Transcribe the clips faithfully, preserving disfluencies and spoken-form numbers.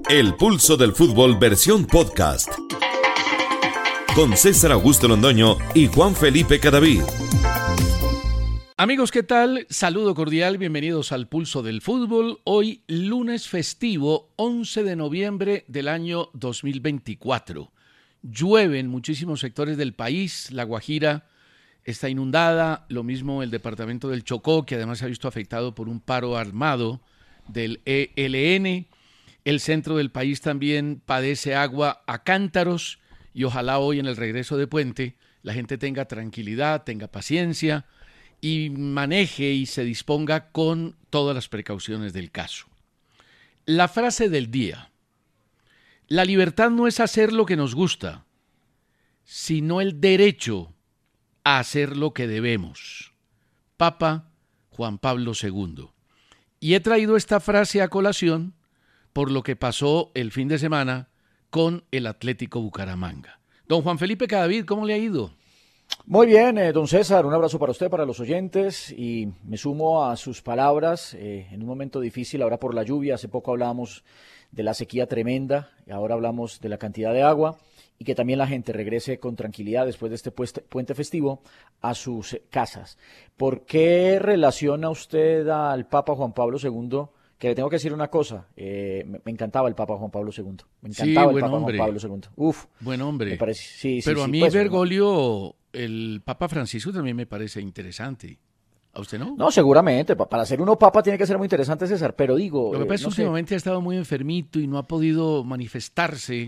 El Pulso del Fútbol versión podcast. Con César Augusto Londoño y Juan Felipe Cadavid. Amigos, ¿qué tal? Saludo cordial, bienvenidos al Pulso del Fútbol. Hoy lunes festivo, once de noviembre del año dos mil veinticuatro. Llueve en muchísimos sectores del país, La Guajira está inundada, lo mismo el departamento del Chocó, que además se ha visto afectado por un paro armado del E L N. El centro del país también padece agua a cántaros y ojalá hoy en el regreso de puente la gente tenga tranquilidad, tenga paciencia y maneje y se disponga con todas las precauciones del caso. La frase del día: la libertad no es hacer lo que nos gusta, sino el derecho a hacer lo que debemos. Papa Juan Pablo segundo. Y he traído esta frase a colación por lo que pasó el fin de semana con el Atlético Bucaramanga. Don Juan Felipe Cadavid, ¿cómo le ha ido? Muy bien, eh, don César, un abrazo para usted, para los oyentes, y me sumo a sus palabras eh, en un momento difícil ahora por la lluvia. Hace poco hablábamos de la sequía tremenda y ahora hablamos de la cantidad de agua, y que también la gente regrese con tranquilidad después de este puente festivo a sus casas. ¿Por qué relaciona usted al Papa Juan Pablo segundo? Que le tengo que decir una cosa, eh, me, me encantaba el Papa Juan Pablo segundo. Me encantaba sí, el Papa hombre. Juan Pablo segundo. Uf, buen hombre. Me parece, sí, sí, Pero sí, a mí pues, Bergoglio, el Papa Francisco también me parece interesante. ¿A usted no? No, seguramente. Para ser uno papa tiene que ser muy interesante, César, pero digo... Lo que pasa es eh, que no últimamente sé. ha estado muy enfermito y no ha podido manifestarse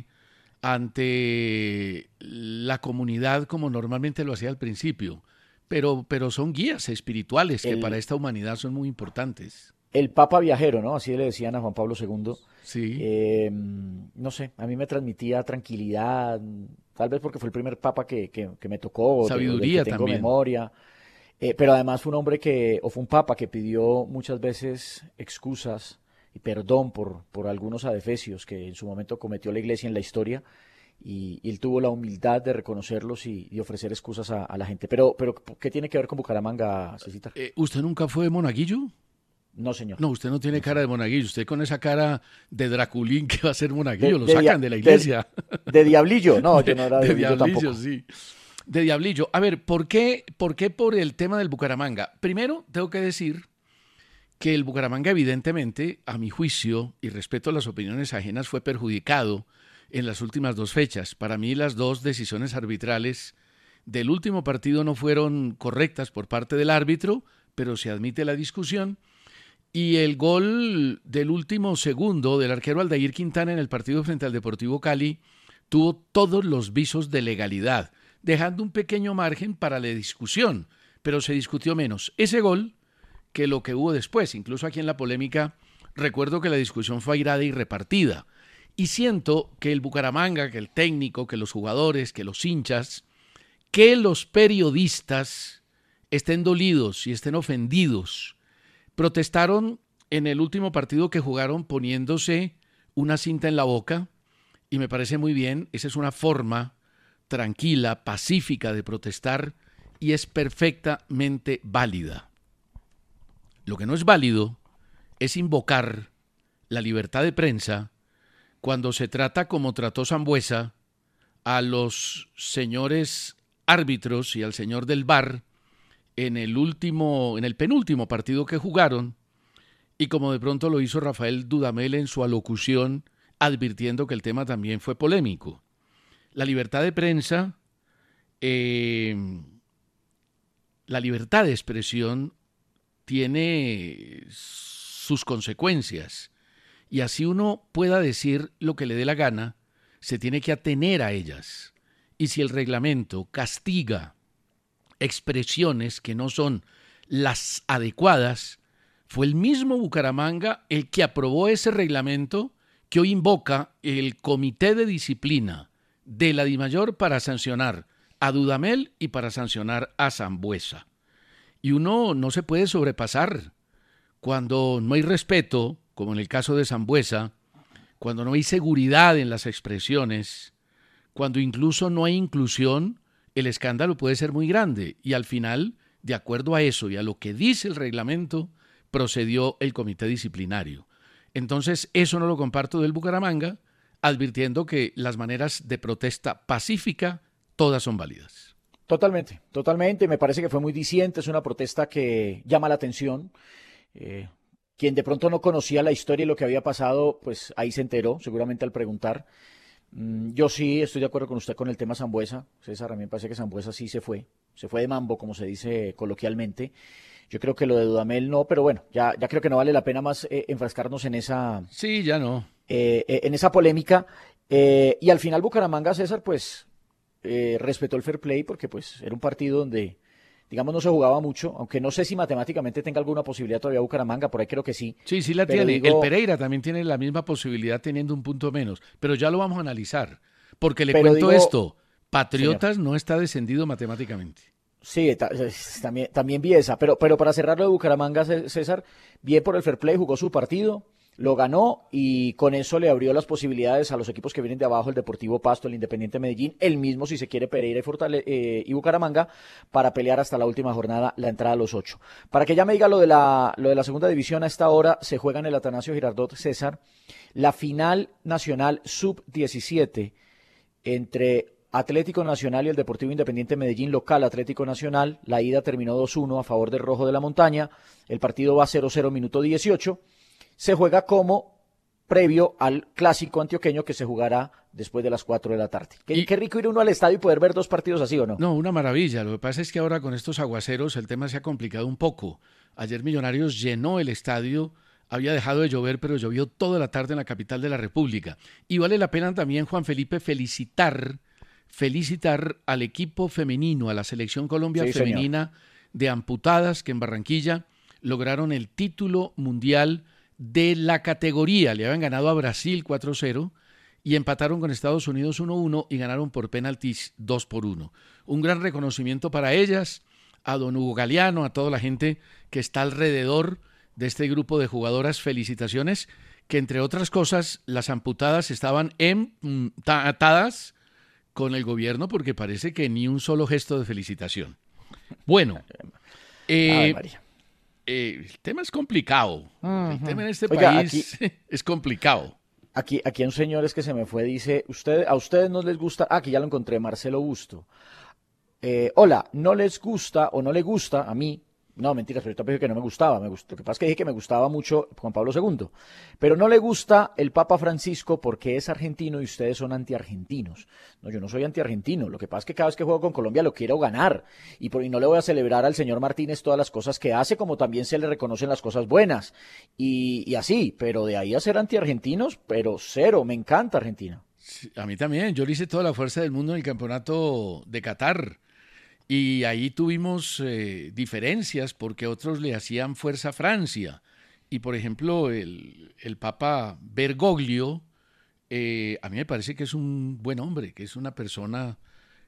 ante la comunidad como normalmente lo hacía al principio. Pero, pero son guías espirituales que El, para esta humanidad son muy importantes. El Papa viajero, ¿no? Así le decían a Juan Pablo segundo. Sí. Eh, no sé, a mí me transmitía tranquilidad, tal vez porque fue el primer Papa que, que, que me tocó, o Sabiduría del que tengo también. memoria. Eh, pero además fue un hombre que, o fue un Papa que pidió muchas veces excusas y perdón por, por algunos adefesios que en su momento cometió la Iglesia en la historia. Y, y él tuvo la humildad de reconocerlos y, y ofrecer excusas a, a la gente. Pero, pero, ¿qué tiene que ver con Bucaramanga, Cecita? Eh, ¿Usted nunca fue monaguillo? No, señor. No, usted no tiene no, cara señor. de monaguillo. Usted con esa cara de Draculín que va a ser monaguillo, De, lo de sacan dia, de la iglesia. De, de diablillo, no, de, yo no era de, de diablillo diablillo, tampoco. sí. De diablillo. A ver, ¿por qué, ¿por qué por el tema del Bucaramanga? Primero, tengo que decir que el Bucaramanga, evidentemente, a mi juicio, y respeto a las opiniones ajenas, fue perjudicado en las últimas dos fechas. Para mí, las dos decisiones arbitrales del último partido no fueron correctas por parte del árbitro, pero se admite la discusión. Y el gol del último segundo del arquero Aldair Quintana en el partido frente al Deportivo Cali tuvo todos los visos de legalidad, dejando un pequeño margen para la discusión, pero se discutió menos ese gol que lo que hubo después. Incluso aquí en la polémica recuerdo que la discusión fue airada y repartida. Y siento que el Bucaramanga, que el técnico, que los jugadores, que los hinchas, que los periodistas estén dolidos y estén ofendidos. Protestaron en el último partido que jugaron poniéndose una cinta en la boca y me parece muy bien. Esa es una forma tranquila, pacífica de protestar y es perfectamente válida. Lo que no es válido es invocar la libertad de prensa cuando se trata, como trató Sambueza, a los señores árbitros y al señor del V A R en el último, en el penúltimo partido que jugaron, y como de pronto lo hizo Rafael Dudamel en su alocución, advirtiendo que el tema también fue polémico. La libertad de prensa, eh, la libertad de expresión tiene sus consecuencias, y así uno pueda decir lo que le dé la gana, se tiene que atener a ellas. Y si el reglamento castiga expresiones que no son las adecuadas, fue el mismo Bucaramanga el que aprobó ese reglamento que hoy invoca el Comité de Disciplina de la DIMAYOR para sancionar a Dudamel y para sancionar a Sambueza. Y uno no se puede sobrepasar cuando no hay respeto, como en el caso de Sambueza, cuando no hay seguridad en las expresiones, cuando incluso no hay inclusión. El escándalo puede ser muy grande y al final, de acuerdo a eso y a lo que dice el reglamento, procedió el comité disciplinario. Entonces, eso no lo comparto del Bucaramanga, advirtiendo que las maneras de protesta pacífica, todas son válidas. Totalmente, totalmente. Me parece que fue muy diciente, es una protesta que llama la atención. Eh, quien de pronto no conocía la historia y lo que había pasado, pues ahí se enteró, seguramente al preguntar. Mm, yo sí estoy de acuerdo con usted con el tema Sambuesa. César, a mí me parece que Sambuesa sí se fue, se fue de mambo, como se dice coloquialmente. Yo creo que lo de Dudamel no, pero bueno, ya, ya creo que no vale la pena más eh, enfrascarnos en esa... Sí, ya no. Eh, eh, en esa polémica. Eh, y al final Bucaramanga, César, pues eh, respetó el fair play porque pues era un partido donde, digamos, no se jugaba mucho, aunque no sé si matemáticamente tenga alguna posibilidad todavía Bucaramanga, por ahí creo que sí. Sí, sí la pero tiene. digo- El Pereira también tiene la misma posibilidad teniendo un punto menos, pero ya lo vamos a analizar, porque le Pero cuento digo- esto, Patriotas no está descendido matemáticamente. Sí, ta- es- también, también vi esa, pero, pero para cerrarlo de Bucaramanga, Cé- César, bien por el fair play, jugó su partido, lo ganó y con eso le abrió las posibilidades a los equipos que vienen de abajo, el Deportivo Pasto, el Independiente Medellín, el mismo, si se quiere, Pereira y, Fortale- eh, y Bucaramanga, para pelear hasta la última jornada la entrada a los ocho. Para que ya me diga lo de la, lo de la segunda división, a esta hora se juega en el Atanasio Girardot, César, la final nacional sub diecisiete entre Atlético Nacional y el Deportivo Independiente Medellín, local Atlético Nacional. La ida terminó dos uno a favor del Rojo de la Montaña. El partido va cero cero minuto dieciocho. Se juega como previo al clásico antioqueño que se jugará después de las cuatro de la tarde. Qué, Y- qué rico ir uno al estadio y poder ver dos partidos así, ¿o no? No, una maravilla. Lo que pasa es que ahora con estos aguaceros el tema se ha complicado un poco. Ayer Millonarios llenó el estadio, había dejado de llover, pero llovió toda la tarde en la capital de la República. Y vale la pena también, Juan Felipe, felicitar, felicitar al equipo femenino, a la selección Colombia Sí, señor. femenina de amputadas que en Barranquilla lograron el título mundial de la categoría. Le habían ganado a Brasil cuatro cero y empataron con Estados Unidos uno uno y ganaron por penaltis dos por uno. Un gran reconocimiento para ellas, a don Hugo Galeano, a toda la gente que está alrededor de este grupo de jugadoras. Felicitaciones, que entre otras cosas las amputadas estaban empatadas con el gobierno porque parece que ni un solo gesto de felicitación. Bueno, eh, Ave María. eh, el tema es complicado. El tema en este Oiga, país es complicado. Aquí, aquí hay un señor es que se me fue, dice, usted, a ustedes no les gusta, ah, aquí ya lo encontré, Marcelo Busto. Eh, hola, no les gusta o no le gusta a mí, no, mentiras, pero yo también dije que no me gustaba, me gustó, lo que pasa es que dije que me gustaba mucho Juan Pablo segundo, pero no le gusta el Papa Francisco porque es argentino y ustedes son antiargentinos. No, yo no soy antiargentino, lo que pasa es que cada vez que juego con Colombia lo quiero ganar y, por, y no le voy a celebrar al señor Martínez todas las cosas que hace, como también se le reconocen las cosas buenas y, y así, pero de ahí a ser antiargentinos, pero cero, me encanta Argentina. Sí, a mí también. Yo le hice toda la fuerza del mundo en el campeonato de Qatar. Y ahí tuvimos eh, diferencias porque otros le hacían fuerza a Francia. Y por ejemplo, el, el Papa Bergoglio, eh, a mí me parece que es un buen hombre, que es una persona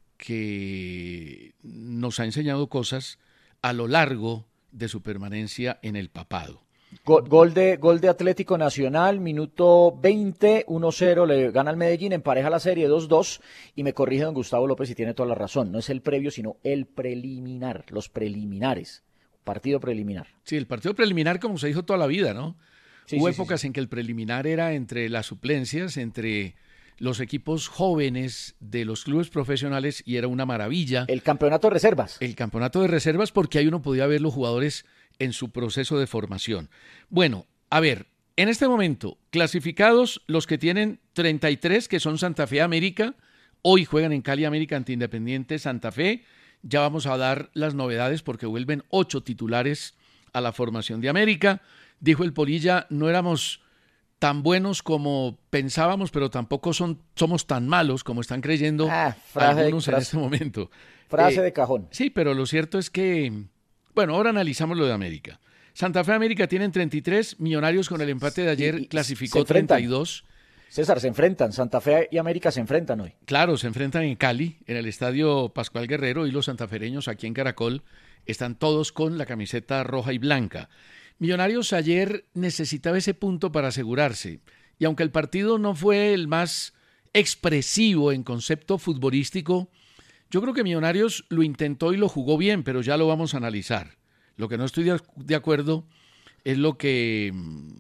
que nos ha enseñado cosas a lo largo de su permanencia en el papado. Gol, gol de, gol de Atlético Nacional, minuto veinte, uno cero, le gana al Medellín, empareja la serie dos dos y me corrige don Gustavo López y tiene toda la razón. No es el previo, sino el preliminar, los preliminares, partido preliminar. Sí, el partido preliminar, como se dijo toda la vida, ¿no? Sí, Hubo sí, sí, épocas sí. en que el preliminar era entre las suplencias, entre los equipos jóvenes de los clubes profesionales y era una maravilla. El campeonato de reservas. El campeonato de reservas porque ahí uno podía ver los jugadores en su proceso de formación. Bueno, a ver, en este momento, clasificados los que tienen treinta y tres, que son Santa Fe América, hoy juegan en Cali América ante Independiente Santa Fe. Ya vamos a dar las novedades porque vuelven ocho titulares a la formación de América. Dijo el Polilla, no éramos tan buenos como pensábamos, pero tampoco son, somos tan malos como están creyendo Ah, frase, algunos en frase, este momento. frase Eh, de cajón. Sí, pero lo cierto es que, bueno, ahora analizamos lo de América. Santa Fe América tienen treinta y tres, Millonarios con el empate de ayer Y- y clasificó se enfrentan. treinta y dos. César, se enfrentan, Santa Fe y América se enfrentan hoy. Claro, se enfrentan en Cali, en el estadio Pascual Guerrero, y los santafereños aquí en Caracol están todos con la camiseta roja y blanca. Millonarios ayer necesitaba ese punto para asegurarse, y aunque el partido no fue el más expresivo en concepto futbolístico, yo creo que Millonarios lo intentó y lo jugó bien, pero ya lo vamos a analizar. Lo que no estoy de, de acuerdo es lo que mm,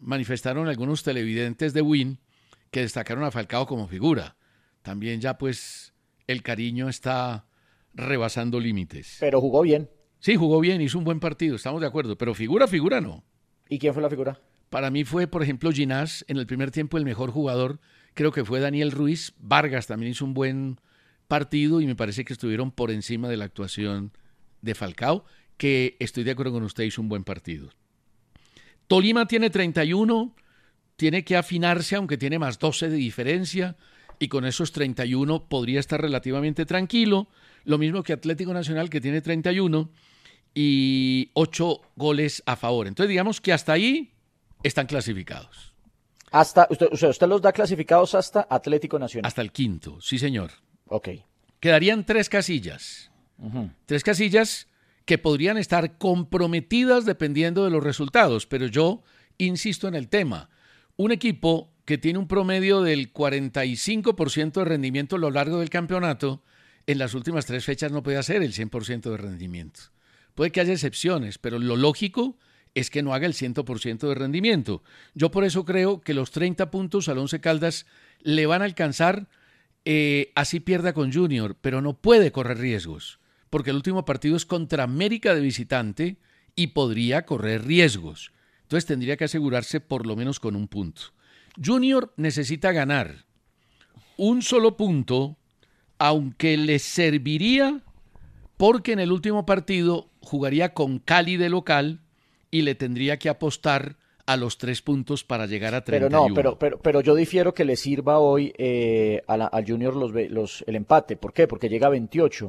manifestaron algunos televidentes de Win que destacaron a Falcao como figura. También ya pues el cariño está rebasando límites. Pero jugó bien. Sí, jugó bien, hizo un buen partido, estamos de acuerdo, pero figura, figura no. ¿Y quién fue la figura? Para mí fue, por ejemplo, Ginás en el primer tiempo el mejor jugador, creo que fue Daniel Ruiz. Vargas también hizo un buen partido y me parece que estuvieron por encima de la actuación de Falcao, que estoy de acuerdo con usted, hizo un buen partido. Tolima tiene treinta y uno, tiene que afinarse, aunque tiene más doce de diferencia, y con esos treinta y uno podría estar relativamente tranquilo, lo mismo que Atlético Nacional, que tiene treinta y uno y ocho goles a favor. Entonces digamos que hasta ahí están clasificados. Hasta, usted, usted, usted los da clasificados hasta Atlético Nacional. Hasta el quinto, sí señor. Ok. Quedarían tres casillas. Uh-huh. Tres casillas que podrían estar comprometidas dependiendo de los resultados, pero yo insisto en el tema. Un equipo que tiene un promedio del cuarenta y cinco por ciento de rendimiento a lo largo del campeonato, en las últimas tres fechas no puede hacer el cien por ciento de rendimiento. Puede que haya excepciones, pero lo lógico es que no haga el cien por ciento de rendimiento. Yo por eso creo que los treinta puntos al Once Caldas le van a alcanzar, eh, así pierda con Junior, pero no puede correr riesgos, porque el último partido es contra América de visitante y podría correr riesgos. Entonces tendría que asegurarse por lo menos con un punto. Junior necesita ganar un solo punto, aunque le serviría porque en el último partido jugaría con Cali de local y le tendría que apostar a los tres puntos para llegar a treinta y uno. Pero no, pero, pero, pero yo difiero que le sirva hoy eh, a la, al Junior los, los, el empate. ¿Por qué? Porque llega a veintiocho.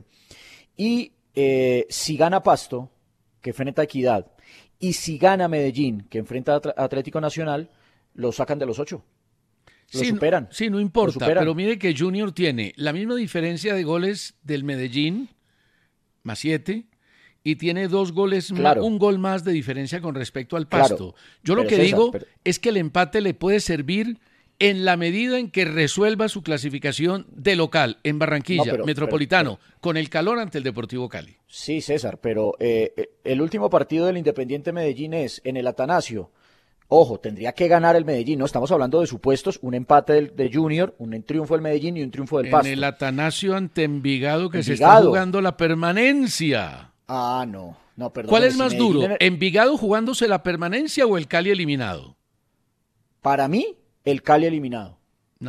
Y eh, si gana Pasto, que enfrenta a Equidad, y si gana Medellín, que enfrenta a Atlético Nacional, lo sacan de los ocho. Lo sí, superan. Sí, no importa, pero mire que Junior tiene la misma diferencia de goles del Medellín, más siete, y tiene dos goles, claro. más, un gol más de diferencia con respecto al Pasto. Claro. Yo lo pero que César, digo pero... es que el empate le puede servir en la medida en que resuelva su clasificación de local en Barranquilla, no, pero, Metropolitano, pero, pero... con el calor ante el Deportivo Cali. Sí, César, pero eh, el último partido del Independiente Medellín es en el Atanasio. Ojo, tendría que ganar el Medellín, ¿no? Estamos hablando de supuestos, un empate del, de Junior, un triunfo del Medellín y un triunfo del Pasto. En el Atanasio ante Envigado, que Envigado. se está jugando la permanencia. Ah, no, no, perdón. ¿Cuál es más si duro, Medellín... Envigado jugándose la permanencia o el Cali eliminado? Para mí, el Cali eliminado.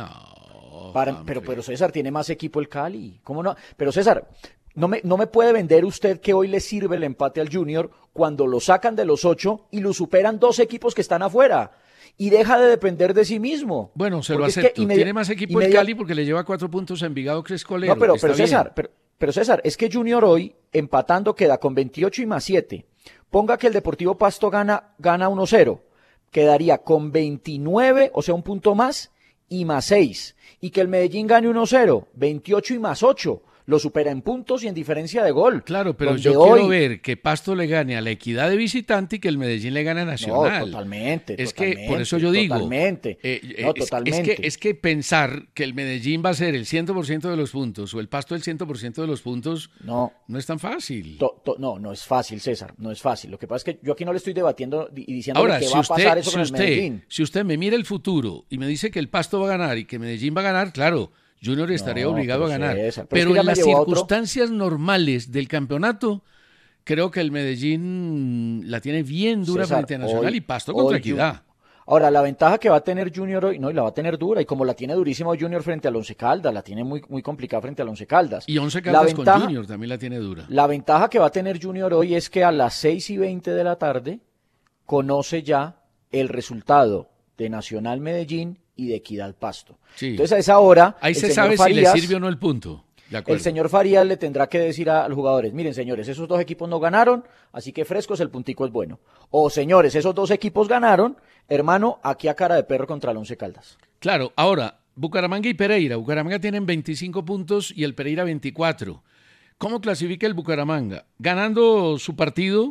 No. Para, pero, pero César, tiene más equipo el Cali. ¿Cómo no? Pero César, no me, no me puede vender usted que hoy le sirve el empate al Junior cuando lo sacan de los ocho y lo superan dos equipos que están afuera. Y deja de depender de sí mismo. Bueno, se lo acepto. Inmedi- Tiene más equipo inmedi- el Cali porque le lleva cuatro puntos a Envigado Crescolero. No, pero, pero César, pero, pero César, es que Junior hoy, empatando, queda con veintiocho y más siete. Ponga que el Deportivo Pasto gana, gana uno cero. Quedaría con veintinueve, o sea, un punto más, y más seis. Y que el Medellín gane uno cero, veintiocho y más ocho. Lo supera en puntos y en diferencia de gol. Claro, pero yo hoy... quiero ver que Pasto le gane a la Equidad de visitante y que el Medellín le gane a Nacional. No, totalmente. Es totalmente, que, por eso yo digo. Totalmente. Eh, eh, no, es, totalmente. Es que, es que pensar que el Medellín va a ser el cien por ciento de los puntos o el Pasto el cien por ciento de los puntos no, no es tan fácil. To, to, no, no es fácil, César. No es fácil. Lo que pasa es que yo aquí no le estoy debatiendo y diciendo Ahora, que si va usted, a pasar eso si con usted, el Medellín. Si usted me mira el futuro y me dice que el Pasto va a ganar y que Medellín va a ganar, claro, Junior estaría no, obligado a ganar. César, pero pero es que en las circunstancias otro... normales del campeonato, creo que el Medellín la tiene bien dura César, frente a Nacional hoy, y Pasto contra Equidad. Ahora, la ventaja que va a tener Junior hoy, no, y la va a tener dura, y como la tiene durísima Junior frente al Once Caldas, la tiene muy, muy complicada frente al Once Caldas. Y Once Caldas ventaja, con Junior también la tiene dura. La ventaja que va a tener Junior hoy es que a las seis y veinte de la tarde conoce ya el resultado de Nacional Medellín y de Equidad Pasto. Sí. Entonces a esa hora ahí se sabe Farías, si le sirve o no el punto. De el señor Farías le tendrá que decir a, a los jugadores, miren señores, esos dos equipos no ganaron, así que frescos, el puntico es bueno. O señores, esos dos equipos ganaron, hermano, aquí a cara de perro contra el Once Caldas. Claro, ahora, Bucaramanga y Pereira. Bucaramanga tienen veinticinco puntos y el Pereira veinticuatro. ¿Cómo clasifica el Bucaramanga? Ganando su partido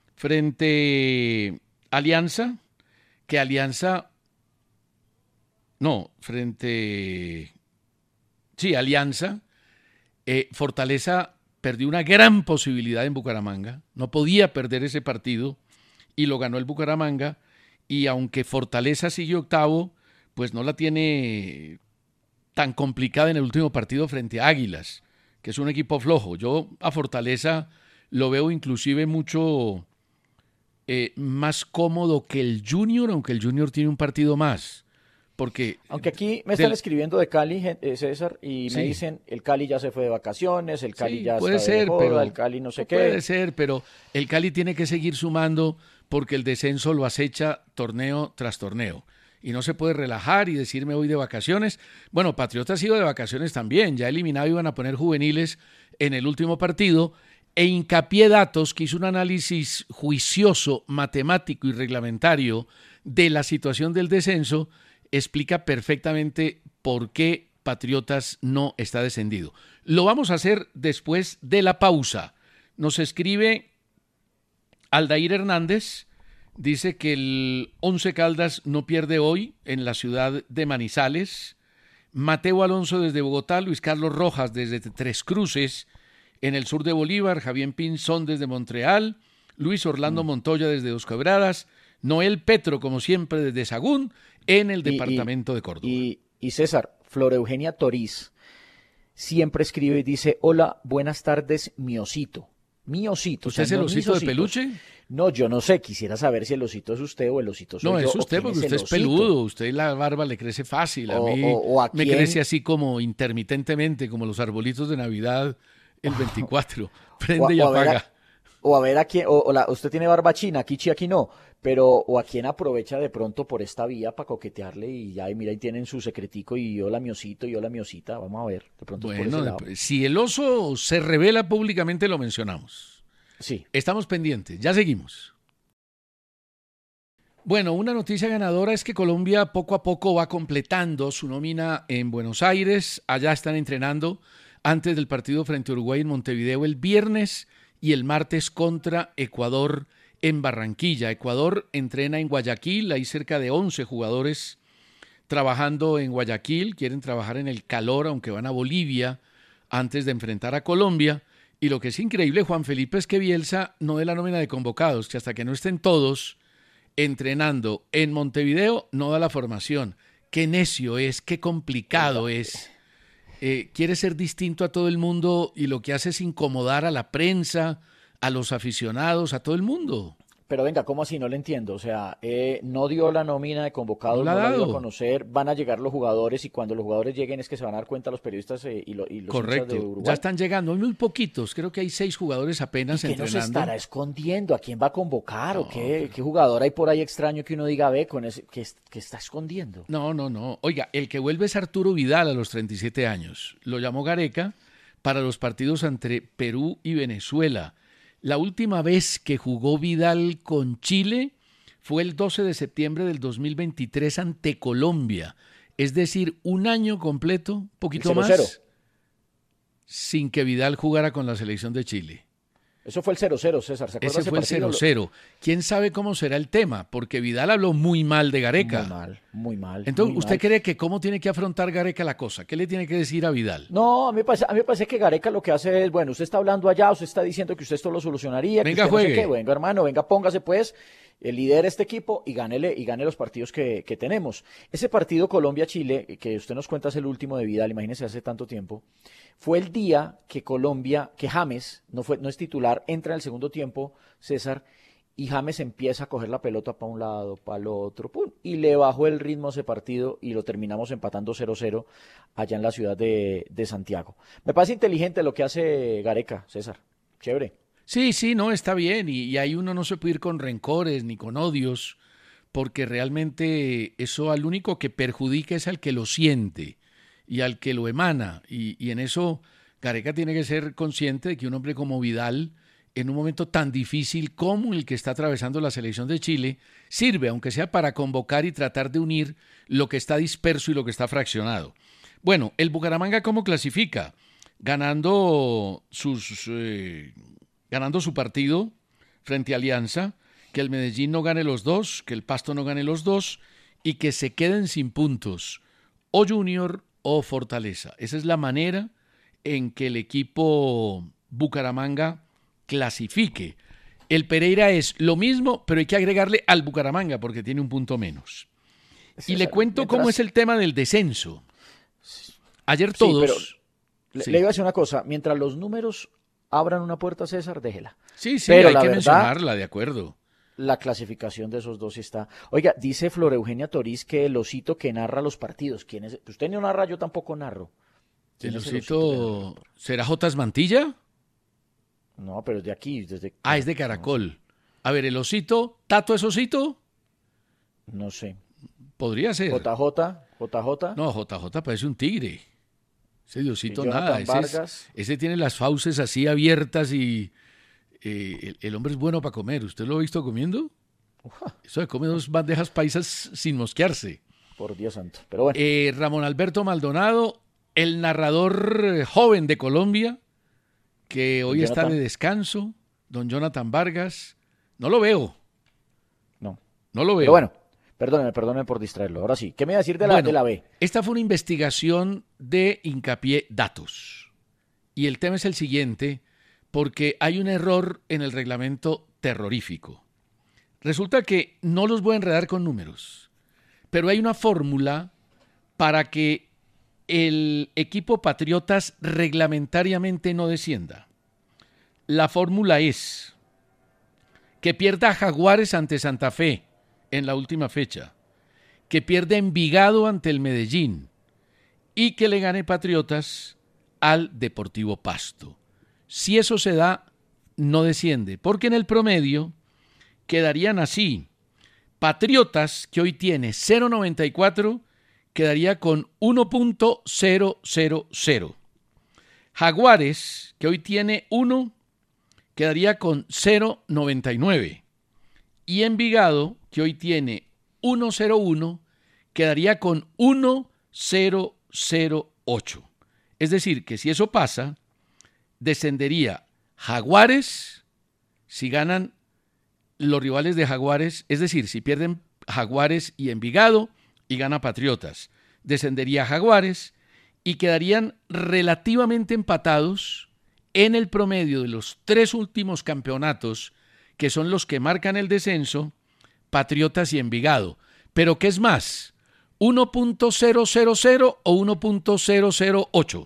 frente a Alianza, que Alianza... No, frente... Sí, Alianza. Eh, Fortaleza perdió una gran posibilidad en Bucaramanga. No podía perder ese partido y lo ganó el Bucaramanga. y aunque Fortaleza sigue octavo, pues no la tiene tan complicada en el último partido frente a Águilas, que es un equipo flojo. Yo a Fortaleza lo veo inclusive mucho eh, más cómodo que el Junior, aunque el Junior tiene un partido más. Porque Aunque aquí me están del... escribiendo de Cali, eh, César, y sí. me dicen, el Cali ya se fue de vacaciones, el Cali sí, ya puede está ser, de joda, pero, el Cali no sé qué. Puede ser, pero el Cali tiene que seguir sumando porque el descenso lo acecha torneo tras torneo. Y no se puede relajar y decir me voy de vacaciones. Bueno, Patriotas ha ido de vacaciones también, ya eliminado iban a poner juveniles en el último partido, e Hincapié Datos, que hizo un análisis juicioso, matemático y reglamentario de la situación del descenso, explica perfectamente por qué Patriotas no está descendido. Lo vamos a hacer después de la pausa. Nos escribe Aldair Hernández, dice que el Once Caldas no pierde hoy en la ciudad de Manizales. Mateo Alonso desde Bogotá, Luis Carlos Rojas desde Tres Cruces, en el sur de Bolívar, Javier Pinzón desde Montreal, Luis Orlando Montoya desde Dos Quebradas, Noel Petro, como siempre, desde Sagún, en el Y- departamento y- de Córdoba. Y, y César, Flor Eugenia Toriz siempre escribe y dice, hola, buenas tardes, mi osito. Mi osito. ¿Usted o es sea, el no mis osito de ositos. peluche? No, yo no sé, quisiera saber si el osito es usted o el osito soy No, yo. es o usted quién porque es usted el es osito. peludo, usted la barba le crece fácil, a O- mí o- o a me quién- crece así como intermitentemente, como los arbolitos de Navidad el veinticuatro, O prende a, y o a ver apaga. a, o a ver a quién, o, o la- usted tiene barba china, aquí chi, aquí no, pero o a quién aprovecha de pronto por esta vía para coquetearle y ya, y mira, ahí tienen su secretico y hola mi osito y hola mi osita, vamos a ver, de pronto es por ese Bueno, lado. de- si el oso se revela públicamente lo mencionamos. Sí. Estamos pendientes, ya seguimos. Bueno, una noticia ganadora es que Colombia poco a poco va completando su nómina en Buenos Aires. Allá están entrenando antes del partido frente a Uruguay en Montevideo el viernes y el martes contra Ecuador en Barranquilla. Ecuador entrena en Guayaquil, hay cerca de once jugadores trabajando en Guayaquil, quieren trabajar en el calor, aunque van a Bolivia antes de enfrentar a Colombia. Y lo que es increíble, Juan Felipe, es que Bielsa no dé la nómina de convocados, que hasta que no estén todos entrenando en Montevideo, no da la formación. Qué necio es, qué complicado es. Eh, quiere ser distinto a todo el mundo y lo que hace es incomodar a la prensa, a los aficionados, a todo el mundo. Pero venga, ¿cómo así? No le entiendo. O sea, eh, no dio la nómina de convocados, No la ha no la dio a dado. conocer, van a llegar los jugadores y cuando los jugadores lleguen es que se van a dar cuenta los periodistas eh, y, lo- y los hinchas de Correcto. Uruguay. Ya están llegando, hay muy poquitos, creo que hay seis jugadores ¿Y apenas qué nos entrenando. estará escondiendo? ¿A quién va a convocar? ¿O No, qué, pero- qué jugador hay por ahí extraño que uno diga, ve, con ese, que, es- que está escondiendo? No, no, no. Oiga, el que vuelve es Arturo Vidal a los treinta y siete años. Lo llamó Gareca para los partidos entre Perú y Venezuela. La última vez que jugó Vidal con Chile fue el doce de septiembre del dos mil veintitrés ante Colombia. Es decir, un año completo, un poquito El más, cero cero. sin que Vidal jugara con la selección de Chile. Eso fue el cero cero, César. ¿Se acuerda Ese ese fue el partido? cero cero. ¿Quién sabe cómo será el tema? Porque Vidal habló muy mal de Gareca. Muy mal, muy mal. Entonces, muy ¿usted mal. cree que cómo tiene que afrontar Gareca la cosa? ¿Qué le tiene que decir a Vidal? No, a mí, me parece, a mí me parece que Gareca lo que hace es, bueno, usted está hablando allá, usted está diciendo que usted esto lo solucionaría, que Venga, usted no sé juegue. qué, venga hermano, venga, póngase pues, el líder de este equipo y gánele, y gane los partidos que, que tenemos. Ese partido Colombia-Chile, que usted nos cuenta es el último de Vidal, imagínese hace tanto tiempo, fue el día que Colombia, que James, no, fue, no es titular, entra en el segundo tiempo, César, y James empieza a coger la pelota para un lado, para el otro, pum, y le bajó el ritmo a ese partido y lo terminamos empatando cero cero allá en la ciudad de, de Santiago. Me parece inteligente lo que hace Gareca, César. Chévere. Sí, sí, no, está bien. Y, y ahí uno no se puede ir con rencores ni con odios, porque realmente eso al único que perjudica es al que lo siente y al que lo emana. Y, y en eso Gareca tiene que ser consciente de que un hombre como Vidal, en un momento tan difícil como el que está atravesando la selección de Chile, sirve, aunque sea para convocar y tratar de unir lo que está disperso y lo que está fraccionado. Bueno, el Bucaramanga, ¿cómo clasifica? Ganando sus, eh, ganando su partido frente a Alianza, que el Medellín no gane los dos, que el Pasto no gane los dos y que se queden sin puntos o Junior o Fortaleza. Esa es la manera en que el equipo Bucaramanga clasifique. El Pereira es lo mismo, pero hay que agregarle al Bucaramanga porque tiene un punto menos. Y le cuento mientras... cómo es el tema del descenso. Ayer todos... Sí, pero sí. Le, le iba a decir una cosa, mientras los números abran una puerta, César, déjela. Sí, sí, pero hay la que verdad, mencionarla, de acuerdo. La clasificación de esos dos está... Oiga, dice Flor Eugenia Toriz que el osito que narra los partidos. ¿Quién es? Usted no narra, yo tampoco narro. ¿El es el osito será Jotas Mantilla? No, pero es de aquí. Desde... Ah, es de Caracol. A ver, el osito, ¿Tato es osito? No sé. Podría ser. J J, J J. No, J J parece un tigre. Ese diosito Y nada. Ese, es- Vargas. ese tiene las fauces así abiertas y eh, el, el hombre es bueno para comer. ¿Usted lo ha visto comiendo? Uja, Eso de come dos bandejas paisas sin mosquearse. por Dios santo. Pero bueno, Eh, Ramón Alberto Maldonado, el narrador eh, joven de Colombia, que hoy está Jonathan. de descanso, don Jonathan Vargas. No lo veo, no. no lo veo. Pero bueno, perdóneme, perdóneme por distraerlo. Ahora sí, ¿qué me iba a decir de la, Bueno, de la B? Esta fue una investigación de Hincapié Datos. Y el tema es el siguiente, porque hay un error en el reglamento terrorífico. Resulta que no los voy a enredar con números, pero hay una fórmula para que el equipo Patriotas reglamentariamente no descienda. La fórmula es que pierda Jaguares ante Santa Fe en la última fecha, que pierda Envigado ante el Medellín y que le gane Patriotas al Deportivo Pasto. Si eso se da, no desciende, porque en el promedio quedarían así. Patriotas, que hoy tiene cero punto noventa y cuatro, quedaría con uno punto cero cero cero. Jaguares, que hoy tiene uno, quedaría con cero punto noventa y nueve. Y Envigado, que hoy tiene uno punto cero uno, quedaría con uno punto cero cero ocho. Es decir, que si eso pasa, descendería Jaguares si ganan los rivales de Jaguares, es decir, si pierden Jaguares y Envigado y gana Patriotas, descendería Jaguares y quedarían relativamente empatados en el promedio de los tres últimos campeonatos, que son los que marcan el descenso, Patriotas y Envigado. Pero ¿qué es más? ¿uno punto cero cero cero o uno punto cero cero ocho?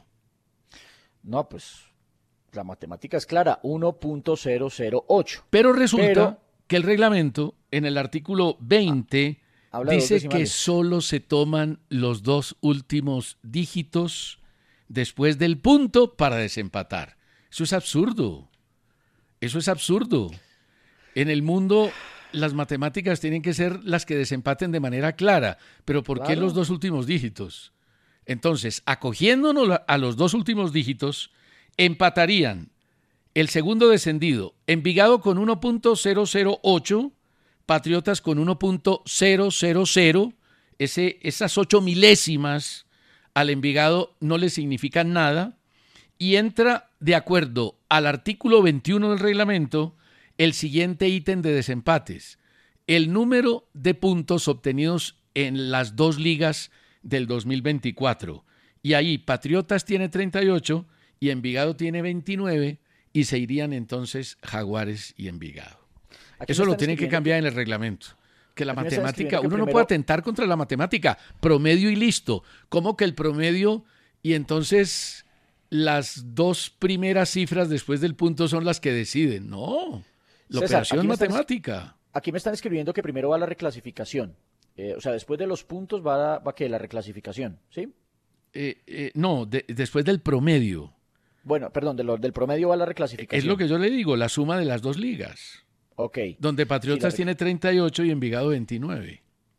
No, pues la matemática es clara, uno punto cero cero ocho. Pero resulta Pero- que el reglamento, en el artículo veinte, Habla de dos dice que decimales. solo se toman los dos últimos dígitos después del punto para desempatar. Eso es absurdo. Eso es absurdo. En el mundo, las matemáticas tienen que ser las que desempaten de manera clara. Pero ¿por qué Claro. los dos últimos dígitos? Entonces, acogiéndonos a los dos últimos dígitos, empatarían el segundo descendido, Envigado con uno punto cero cero ocho, Patriotas con uno punto cero cero cero. Ese, esas ocho milésimas al Envigado no le significan nada. Y entra, de acuerdo al artículo veintiuno del reglamento, el siguiente ítem de desempates: el número de puntos obtenidos en las dos ligas del dos mil veinticuatro. Y ahí Patriotas tiene treinta y ocho y Envigado tiene veintinueve, y se irían entonces Jaguares y Envigado. Aquí Eso me lo están tienen que escribiendo cambiar en el reglamento. Que la Aquí me están matemática, escribiendo que uno no primero- puede atentar contra la matemática. Promedio y listo. ¿Cómo que el promedio? Y entonces las dos primeras cifras después del punto son las que deciden. No. La César, operación aquí me están- matemática. Aquí me están escribiendo que primero va la reclasificación. Eh, o sea, después de los puntos va, va ¿qué? La reclasificación, ¿sí? Eh, eh, no, de- después del promedio. Bueno, perdón, de lo- del promedio va la reclasificación. Es lo que yo le digo, la suma de las dos ligas. Ok. Donde Patriotas Sí, la- tiene treinta y ocho y Envigado veintinueve.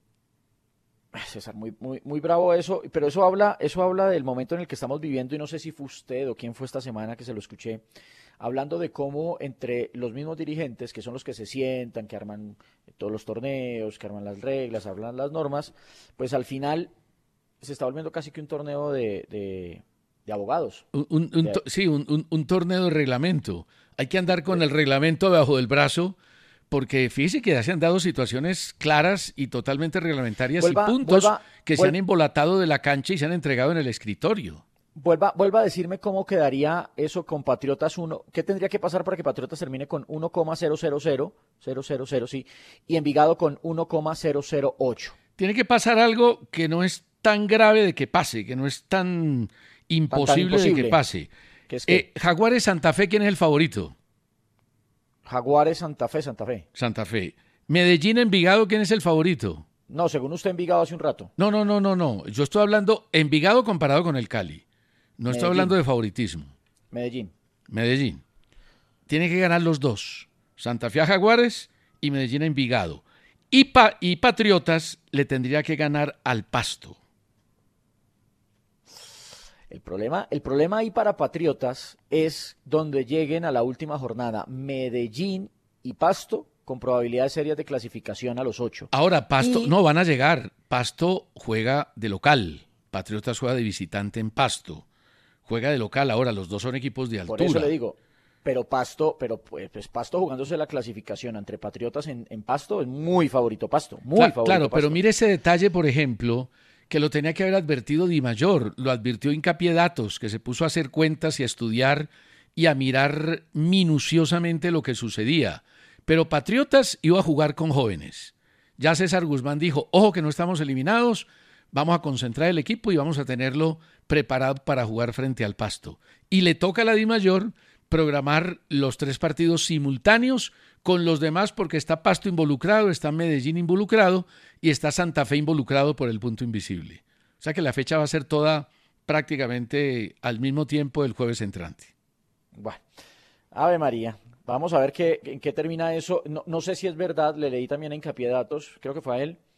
Ay, César, muy, muy, muy bravo eso, pero eso habla, eso habla del momento en el que estamos viviendo, y no sé si fue usted o quién fue esta semana que se lo escuché, hablando de cómo entre los mismos dirigentes, que son los que se sientan, que arman todos los torneos, que arman las reglas, hablan las normas, pues al final se está volviendo casi que un torneo de, de, de abogados. Un, un- un Ya. to- sí, un, un- un torneo de reglamento. Hay que andar con el reglamento debajo del brazo, porque fíjese que ya se han dado situaciones claras y totalmente reglamentarias Vuelva- y puntos vuelva- que se vuel- han embolatado de la cancha y se han entregado en el escritorio. Vuelva, vuelva a decirme cómo quedaría eso con Patriotas uno. ¿Qué tendría que pasar para que Patriotas termine con uno coma cero cero cero, cero cero cero, sí, y Envigado con uno coma cero cero ocho? Tiene que pasar algo que no es tan grave de que pase, que no es tan imposible, tan, tan imposible. de que pase. ¿Qué es que? Eh, Jaguares Santa Fe, ¿quién es el favorito? Jaguares Santa Fe, Santa Fe. Santa Fe. Medellín Envigado, ¿quién es el favorito? No, según usted Envigado hace un rato. No, no, no, no, no. Yo estoy hablando Envigado comparado con el Cali. No Medellín. Estoy hablando de favoritismo. Medellín. Medellín. Tiene que ganar los dos. Santa Fe a Jaguares y Medellín a Envigado. Y, pa- y Patriotas le tendría que ganar al Pasto. El problema, el problema ahí para Patriotas es donde lleguen a la última jornada Medellín y Pasto con probabilidades serias de clasificación a los ocho. Ahora, Pasto, y... no, van a llegar. Pasto juega de local. Patriotas juega de visitante en Pasto. Juega de local ahora, los dos son equipos de altura. Por eso le digo, pero Pasto, pero pues, pues Pasto jugándose la clasificación entre Patriotas en, en Pasto es muy favorito Pasto, muy claro, favorito Claro, Pasto. Pero mire ese detalle, por ejemplo, que lo tenía que haber advertido Di Mayor, lo advirtió Hincapié Datos, que se puso a hacer cuentas y a estudiar y a mirar minuciosamente lo que sucedía. Pero Patriotas iba a jugar con jóvenes. Ya César Guzmán dijo, ojo que no estamos eliminados, vamos a concentrar el equipo y vamos a tenerlo preparado para jugar frente al Pasto. Y le toca a la Di Mayor programar los tres partidos simultáneos con los demás porque está Pasto involucrado, está Medellín involucrado y está Santa Fe involucrado por el punto invisible. O sea que la fecha va a ser toda prácticamente al mismo tiempo el jueves entrante. Bueno, Ave María. Vamos a ver qué, en qué termina eso. No, no sé si es verdad, le leí también a Hincapié Datos, creo que fue a él,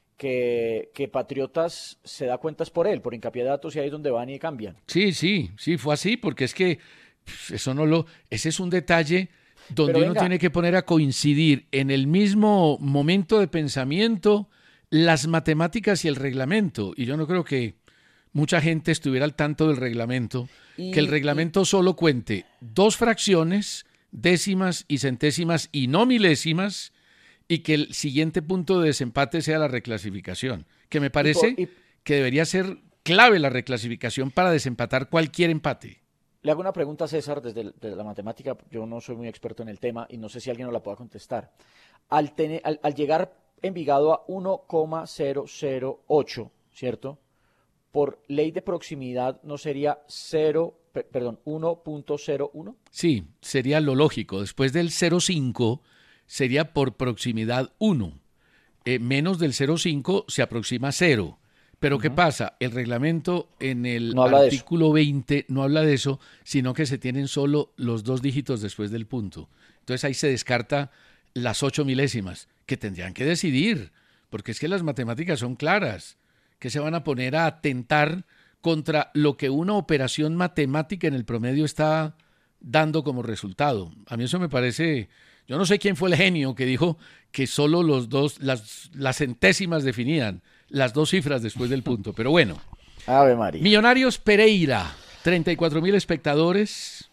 Que, que Patriotas se da cuentas por él, por Hincapié Datos, y ahí es donde van y cambian. Sí, sí, sí, fue así, porque es que eso no lo, ese es un detalle donde uno tiene que poner a coincidir en el mismo momento de pensamiento las matemáticas y el reglamento. Y yo no creo que mucha gente estuviera al tanto del reglamento, y, que el reglamento y... solo cuente dos fracciones, décimas y centésimas y no milésimas, y que el siguiente punto de desempate sea la reclasificación, que me parece y por, y, que debería ser clave la reclasificación para desempatar cualquier empate. Le hago una pregunta a César desde, desde la matemática, yo no soy muy experto en el tema y no sé si alguien nos la pueda contestar. Al, tener, al, al llegar Envigado a uno coma cero cero ocho, ¿cierto? Por ley de proximidad, ¿no sería cero, perdón, uno punto cero uno? Sí, sería lo lógico. Después del cero punto cinco... sería por proximidad uno. Eh, menos del cero punto cinco se aproxima a cero. Pero uh-huh. ¿qué pasa? El reglamento en el no artículo veinte no habla de eso, sino que se tienen solo los dos dígitos después del punto. Entonces ahí se descarta las ocho milésimas, que tendrían que decidir, porque es que las matemáticas son claras, que se van a poner a atentar contra lo que una operación matemática en el promedio está dando como resultado. A mí eso me parece... Yo no sé quién fue el genio que dijo que solo los dos, las, las centésimas definían las dos cifras después del punto, pero bueno. Ave María. Millonarios Pereira, treinta y cuatro mil espectadores.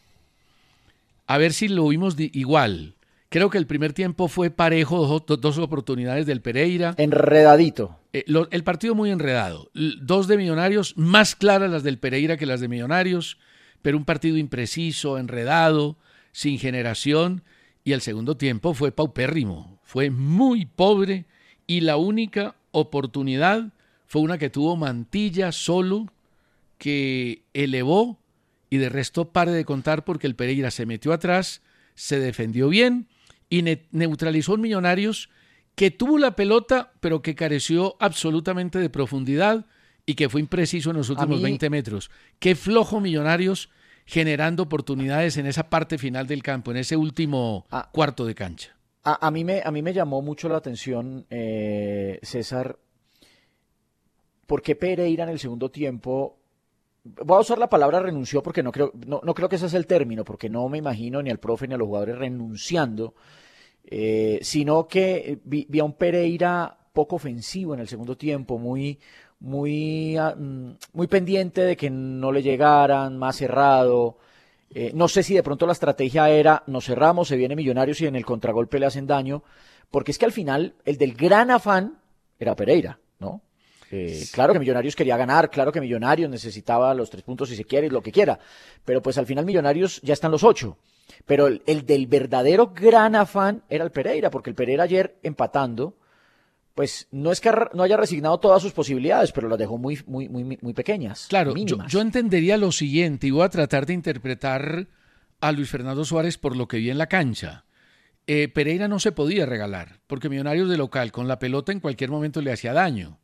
A ver si lo vimos de, igual. Creo que el primer tiempo fue parejo, dos, dos oportunidades del Pereira. Enredadito. Eh, lo, el partido muy enredado. Dos de Millonarios, más claras las del Pereira que las de Millonarios, pero un partido impreciso, enredado, sin generación. Y el segundo tiempo fue paupérrimo, fue muy pobre y la única oportunidad fue una que tuvo Mantilla solo, que elevó y de resto pare de contar porque el Pereira se metió atrás, se defendió bien y ne- neutralizó a Millonarios que tuvo la pelota pero que careció absolutamente de profundidad y que fue impreciso en los últimos mí... veinte metros. Qué flojo Millonarios generando oportunidades en esa parte final del campo, en ese último ah, cuarto de cancha. A, a, mí me, a mí me llamó mucho la atención, eh, César, ¿por qué Pereira en el segundo tiempo? Voy a usar la palabra renunció porque no creo, no, no creo que ese sea el término, porque no me imagino ni al profe ni a los jugadores renunciando, eh, sino que vi, vi a un Pereira poco ofensivo en el segundo tiempo, muy... muy muy pendiente de que no le llegaran, más cerrado. Eh, no sé si de pronto la estrategia era nos cerramos, se viene Millonarios y en el contragolpe le hacen daño, porque es que al final el del gran afán era Pereira, ¿no? Eh, claro que Millonarios quería ganar, claro que Millonarios necesitaba los tres puntos si se quiere, lo que quiera, pero pues al final Millonarios ya están los ocho. Pero el, el del verdadero gran afán era el Pereira, porque el Pereira ayer empatando, pues no es que no haya resignado todas sus posibilidades, pero las dejó muy, muy, muy, muy pequeñas. Claro, yo, yo entendería lo siguiente, y voy a tratar de interpretar a Luis Fernando Suárez por lo que vi en la cancha. Eh, Pereira no se podía regalar, porque Millonarios de local con la pelota en cualquier momento le hacía daño.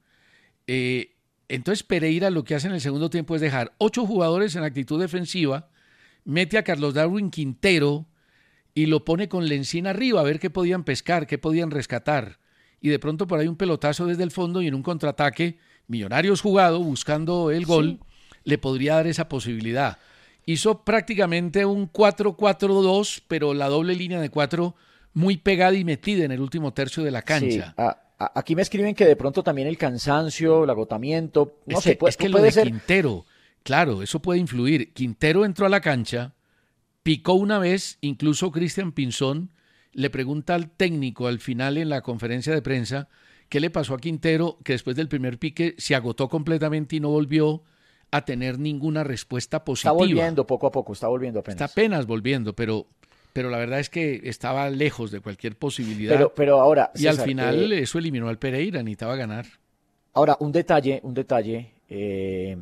Eh, entonces Pereira lo que hace en el segundo tiempo es dejar ocho jugadores en actitud defensiva, mete a Carlos Darwin Quintero y lo pone con Lencina arriba a ver qué podían pescar, qué podían rescatar. Y de pronto por ahí un pelotazo desde el fondo y en un contraataque, Millonarios jugado, buscando el gol, sí, le podría dar esa posibilidad. Hizo prácticamente un cuatro cuatro dos, pero la doble línea de cuatro muy pegada y metida en el último tercio de la cancha. Sí, a, a, aquí me escriben que de pronto también el cansancio, el agotamiento, no es sé, que, puede, es que puede lo de ser... Quintero, claro, eso puede influir. Quintero entró a la cancha, picó una vez, incluso Cristian Pinzón le pregunta al técnico al final en la conferencia de prensa qué le pasó a Quintero, que después del primer pique se agotó completamente y no volvió a tener ninguna respuesta positiva. Está volviendo poco a poco, está volviendo apenas. Está apenas volviendo, pero, pero la verdad es que estaba lejos de cualquier posibilidad. Pero, pero ahora, y César, al final eh, eso eliminó al Pereira, necesitaba ganar. Ahora, un detalle, un detalle. Eh,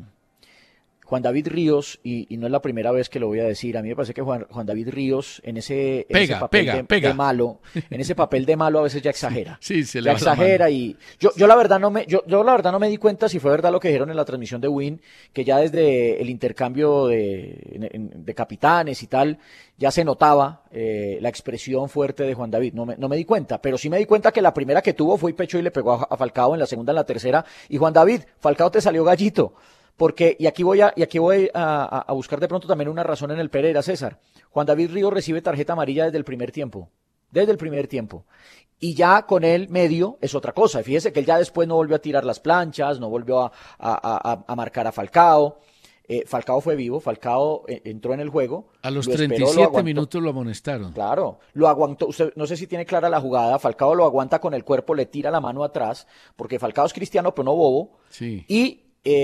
Juan David Ríos, y, y no es la primera vez que lo voy a decir, a mí me parece que Juan, Juan David Ríos en ese, en pega, ese papel pega, de, pega. de malo, en ese papel de malo a veces ya exagera. Sí, se le ya va la exagera mano. y yo, yo la verdad no me, yo, yo la verdad no me di cuenta si fue verdad lo que dijeron en la transmisión de Win, que ya desde el intercambio de, de capitanes y tal, ya se notaba eh, la expresión fuerte de Juan David. No me, no me di cuenta, pero sí me di cuenta que la primera que tuvo fue y pecho y le pegó a, a Falcao, en la segunda, en la tercera, y Juan David, Falcao te salió gallito. Porque, y aquí voy a, y aquí voy a, a, a buscar de pronto también una razón en el Pereira, César. Juan David Ríos recibe tarjeta amarilla desde el primer tiempo. Desde el primer tiempo. Y ya con él medio es otra cosa. Fíjese que él ya después no volvió a tirar las planchas, no volvió a, a, a, a marcar a Falcao. Eh, Falcao fue vivo, Falcao eh, entró en el juego. A los lo treinta y esperó, siete lo minutos lo amonestaron. Claro, lo aguantó. Usted, no sé si tiene clara la jugada. Falcao lo aguanta con el cuerpo, le tira la mano atrás, porque Falcao es cristiano, pero no bobo. Sí. Y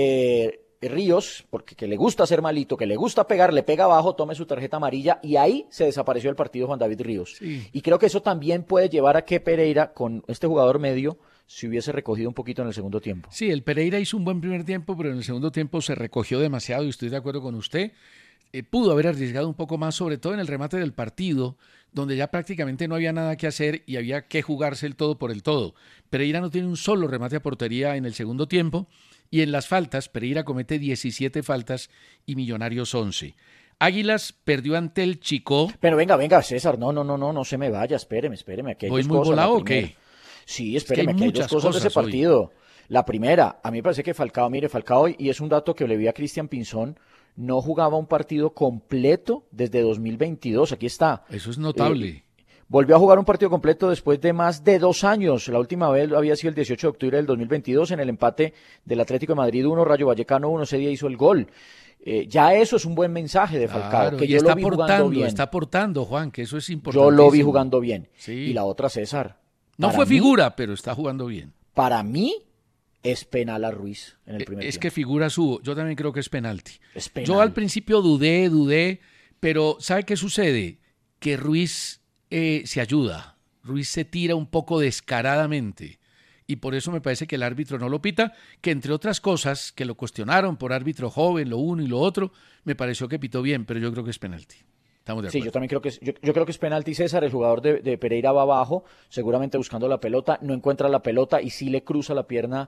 eh, Ríos, porque que le gusta ser malito, que le gusta pegar, le pega abajo, tome su tarjeta amarilla y ahí se desapareció el partido Juan David Ríos. Sí. Y creo que eso también puede llevar a que Pereira, con este jugador medio, se hubiese recogido un poquito en el segundo tiempo. Sí, el Pereira hizo un buen primer tiempo, pero en el segundo tiempo se recogió demasiado y estoy de acuerdo con usted. Eh, pudo haber arriesgado un poco más, sobre todo en el remate del partido, donde ya prácticamente no había nada que hacer y había que jugarse el todo por el todo. Pereira no tiene un solo remate a portería en el segundo tiempo y en las faltas, Pereira comete diecisiete faltas y Millonarios once. Águilas perdió ante el Chicó. Pero venga, venga, César, no, no, no, no, no se me vaya, espéreme, espéreme. Aquí hay ¿Voy dos muy cosas. volado La o qué? Sí, espéreme, es que hay aquí hay dos muchas cosas de ese cosas hoy. partido. La primera, a mí me parece que Falcao, mire, Falcao, y es un dato que le vi a Cristian Pinzón, no jugaba un partido completo desde dos mil veintidós, aquí está. Eso es notable. Eh, volvió a jugar un partido completo después de más de dos años. La última vez había sido el dieciocho de octubre del dos mil veintidós en el empate del Atlético de Madrid uno, Rayo Vallecano uno, ese día hizo el gol. Eh, ya eso es un buen mensaje de Falcao, Claro, que y yo está lo vi jugando aportando, bien. está aportando, Juan, que eso es importante. Yo lo vi jugando bien. Sí. Y la otra, César. No para fue mí- figura, pero está jugando bien. Para mí es penal a Ruiz en el primer Es tiempo. que figura su, yo también creo que es penalti. Es penal. Yo al principio dudé, dudé, pero ¿sabe qué sucede? Que Ruiz eh, se ayuda, Ruiz se tira un poco descaradamente y por eso me parece que el árbitro no lo pita, que entre otras cosas, que lo cuestionaron por árbitro joven, lo uno y lo otro, me pareció que pitó bien, pero yo creo que es penalti. Estamos de Sí, acuerdo. yo también creo que es, yo, yo creo que es penalti, César. El jugador de, de Pereira va abajo, seguramente buscando la pelota, no encuentra la pelota y sí le cruza la pierna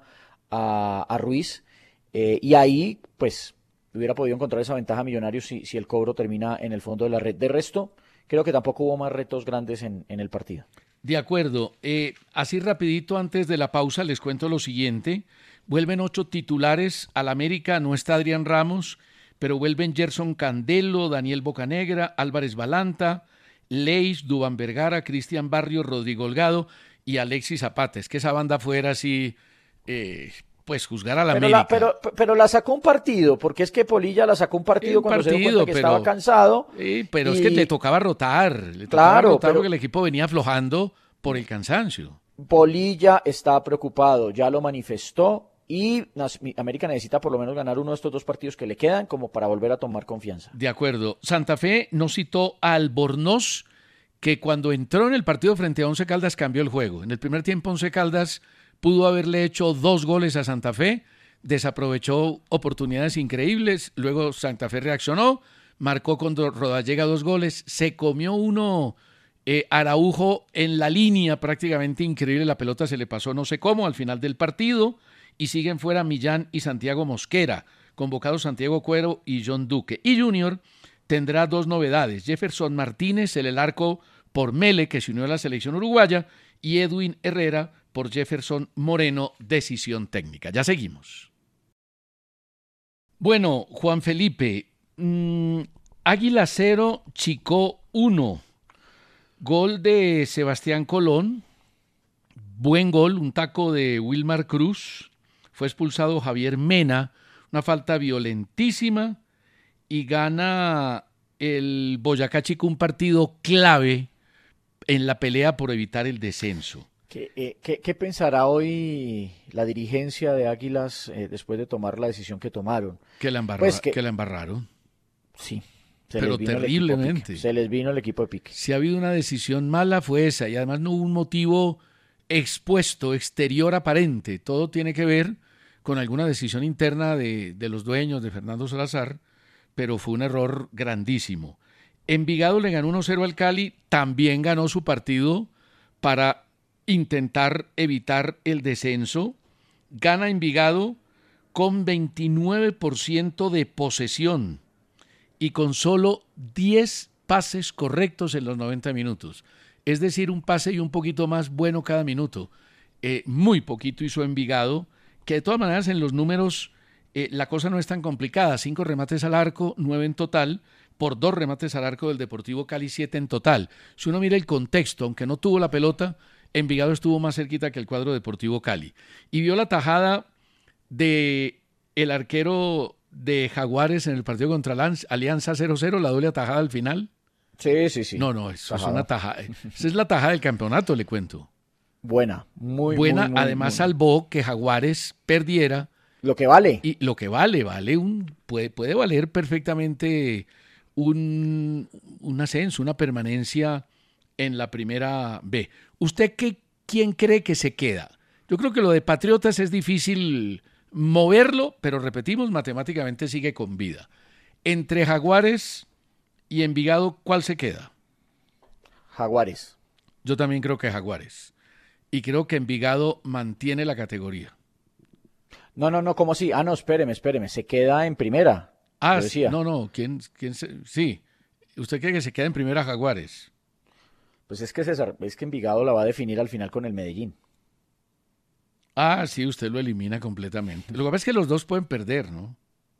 a, a Ruiz. Eh, y ahí, pues, hubiera podido encontrar esa ventaja Millonarios si, si el cobro termina en el fondo de la red. De resto, creo que tampoco hubo más retos grandes en, en el partido. De acuerdo. Eh, así rapidito antes de la pausa les cuento lo siguiente. Vuelven ocho titulares al América, no está Adrián Ramos, pero vuelven Gerson Candelo, Daniel Bocanegra, Álvarez Balanta, Leis, Duván Vergara, Cristian Barrios, Rodrigo Holgado y Alexis Zapata. Es que esa banda fuera así, eh, pues juzgar a la Pero América. la, pero, pero la sacó un partido, porque es que Polilla la sacó un partido Un cuando se dio partido, cuenta que pero- estaba cansado. Sí, pero y- es que le tocaba rotar, le tocaba Claro, rotar pero- porque el equipo venía aflojando por el cansancio. Polilla está preocupado, ya lo manifestó, y América necesita por lo menos ganar uno de estos dos partidos que le quedan como para volver a tomar confianza. De acuerdo. Santa Fe no citó a Albornoz, que cuando entró en el partido frente a Once Caldas cambió el juego. En el primer tiempo Once Caldas pudo haberle hecho dos goles a Santa Fe, desaprovechó oportunidades increíbles, luego Santa Fe reaccionó, marcó con Rodallega dos goles, se comió uno eh, Araujo en la línea prácticamente increíble, la pelota se le pasó no sé cómo al final del partido y siguen fuera Millán y Santiago Mosquera, convocados Santiago Cuero y John Duque. Y Junior tendrá dos novedades, Jefferson Martínez en el arco por Mele, que se unió a la selección uruguaya, y Edwin Herrera por Jefferson Moreno, decisión técnica. Ya seguimos. Bueno, Juan Felipe, mmm, Águila cero, Chicó uno. Gol de Sebastián Colón, buen gol, un taco de Wilmar Cruz. Fue expulsado Javier Mena, una falta violentísima, y gana el Boyacá Chicó un partido clave en la pelea por evitar el descenso. ¿Qué, eh, qué, qué pensará hoy la dirigencia de Águilas eh, después de tomar la decisión que tomaron? Que la, embarra, pues que, que la embarraron. Sí. Se Pero les vino terriblemente. Se les vino el equipo de pique. Si ha habido una decisión mala fue esa, y además no hubo un motivo expuesto, exterior aparente. Todo tiene que ver con alguna decisión interna de, de los dueños, de Fernando Salazar, pero fue un error grandísimo. Envigado le ganó uno cero al Cali, también ganó su partido para intentar evitar el descenso. Gana Envigado con veintinueve por ciento de posesión y con solo diez pases correctos en los noventa minutos. Es decir, un pase y un poquito más bueno cada minuto. Eh, muy poquito hizo Envigado, que de todas maneras en los números eh, la cosa no es tan complicada. Cinco remates al arco, nueve en total, por dos remates al arco del Deportivo Cali, siete en total. Si uno mira el contexto, aunque no tuvo la pelota, Envigado estuvo más cerquita que el cuadro Deportivo Cali. Y vio la tajada de el arquero de Jaguares en el partido contra Alianza cero cero, la doble tajada al final. Sí, sí, sí. No, no, eso tajada. Es una tajada. Esa es la tajada del campeonato, le cuento. Buena, muy buena. Muy, muy, además muy. salvó que Jaguares perdiera. Lo que vale. Y lo que vale, vale un puede, puede valer perfectamente un, un ascenso, una permanencia en la primera B. ¿Usted qué, quién cree que se queda? Yo creo que lo de Patriotas es difícil moverlo, pero repetimos, matemáticamente sigue con vida. Entre Jaguares y Envigado, ¿cuál se queda? Jaguares. Yo también creo que Jaguares. Y creo que Envigado mantiene la categoría. No, no, no, ¿cómo así? Ah, no, espéreme, espéreme, se queda en primera. Ah, no, no, ¿quién, quién se... Sí, ¿usted cree que se queda en primera Jaguares? Pues es que César, es que Envigado la va a definir al final con el Medellín. Ah, sí, usted lo elimina completamente. Lo que pasa es que los dos pueden perder, ¿no?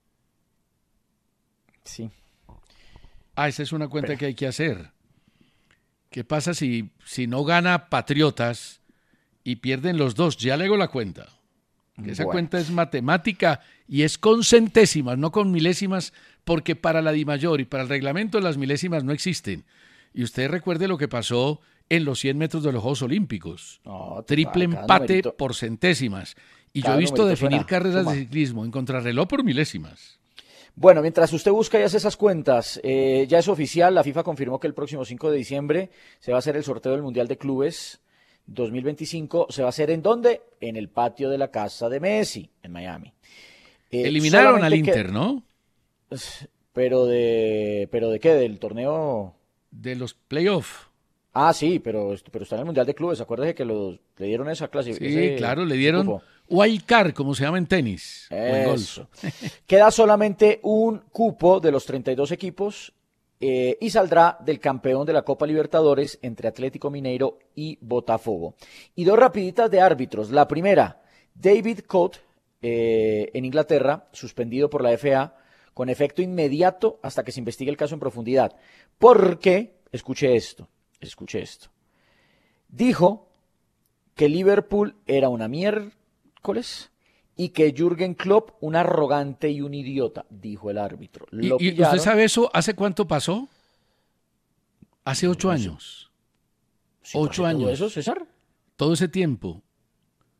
Sí. Ah, esa es una cuenta Pero... que hay que hacer. ¿Qué pasa si, si no gana Patriotas y pierden los dos? Ya le hago la cuenta. Esa bueno. cuenta es matemática y es con centésimas, no con milésimas, porque para la DIMAYOR y para el reglamento las milésimas no existen. Y usted recuerde lo que pasó en los cien metros de los Juegos Olímpicos. No, Triple va, empate numerito, por centésimas. Y yo he visto definir suena, carreras suma. de ciclismo en contrarreloj por milésimas. Bueno, mientras usted busca y hace esas cuentas, eh, ya es oficial, la FIFA confirmó que el próximo cinco de diciembre se va a hacer el sorteo del Mundial de Clubes dos mil veinticinco. ¿Se va a hacer en dónde? En el patio de la casa de Messi, en Miami. Eh, Eliminaron al Inter, que, ¿no? Pero de, ¿Pero de qué? ¿Del torneo? De los playoffs. Ah, sí, pero, pero está en el Mundial de Clubes. Acuérdese que los, le dieron esa clase. Sí, ese, claro, le dieron wild card, como se llama en tenis. Eso. Queda solamente un cupo de los treinta y dos equipos eh, y saldrá del campeón de la Copa Libertadores entre Atlético Mineiro y Botafogo. Y dos rapiditas de árbitros. La primera, David Coate, eh, en Inglaterra, suspendido por la F A con efecto inmediato hasta que se investigue el caso en profundidad. Porque, escuche esto. Escuche esto. Dijo que Liverpool era una miércoles y que Jürgen Klopp un arrogante y un idiota, dijo el árbitro. Lo ¿Y, ¿Y usted sabe eso? ¿Hace cuánto pasó? Hace ocho no, años. ¿Sí, ocho años. ¿Todo eso, César? Todo ese tiempo.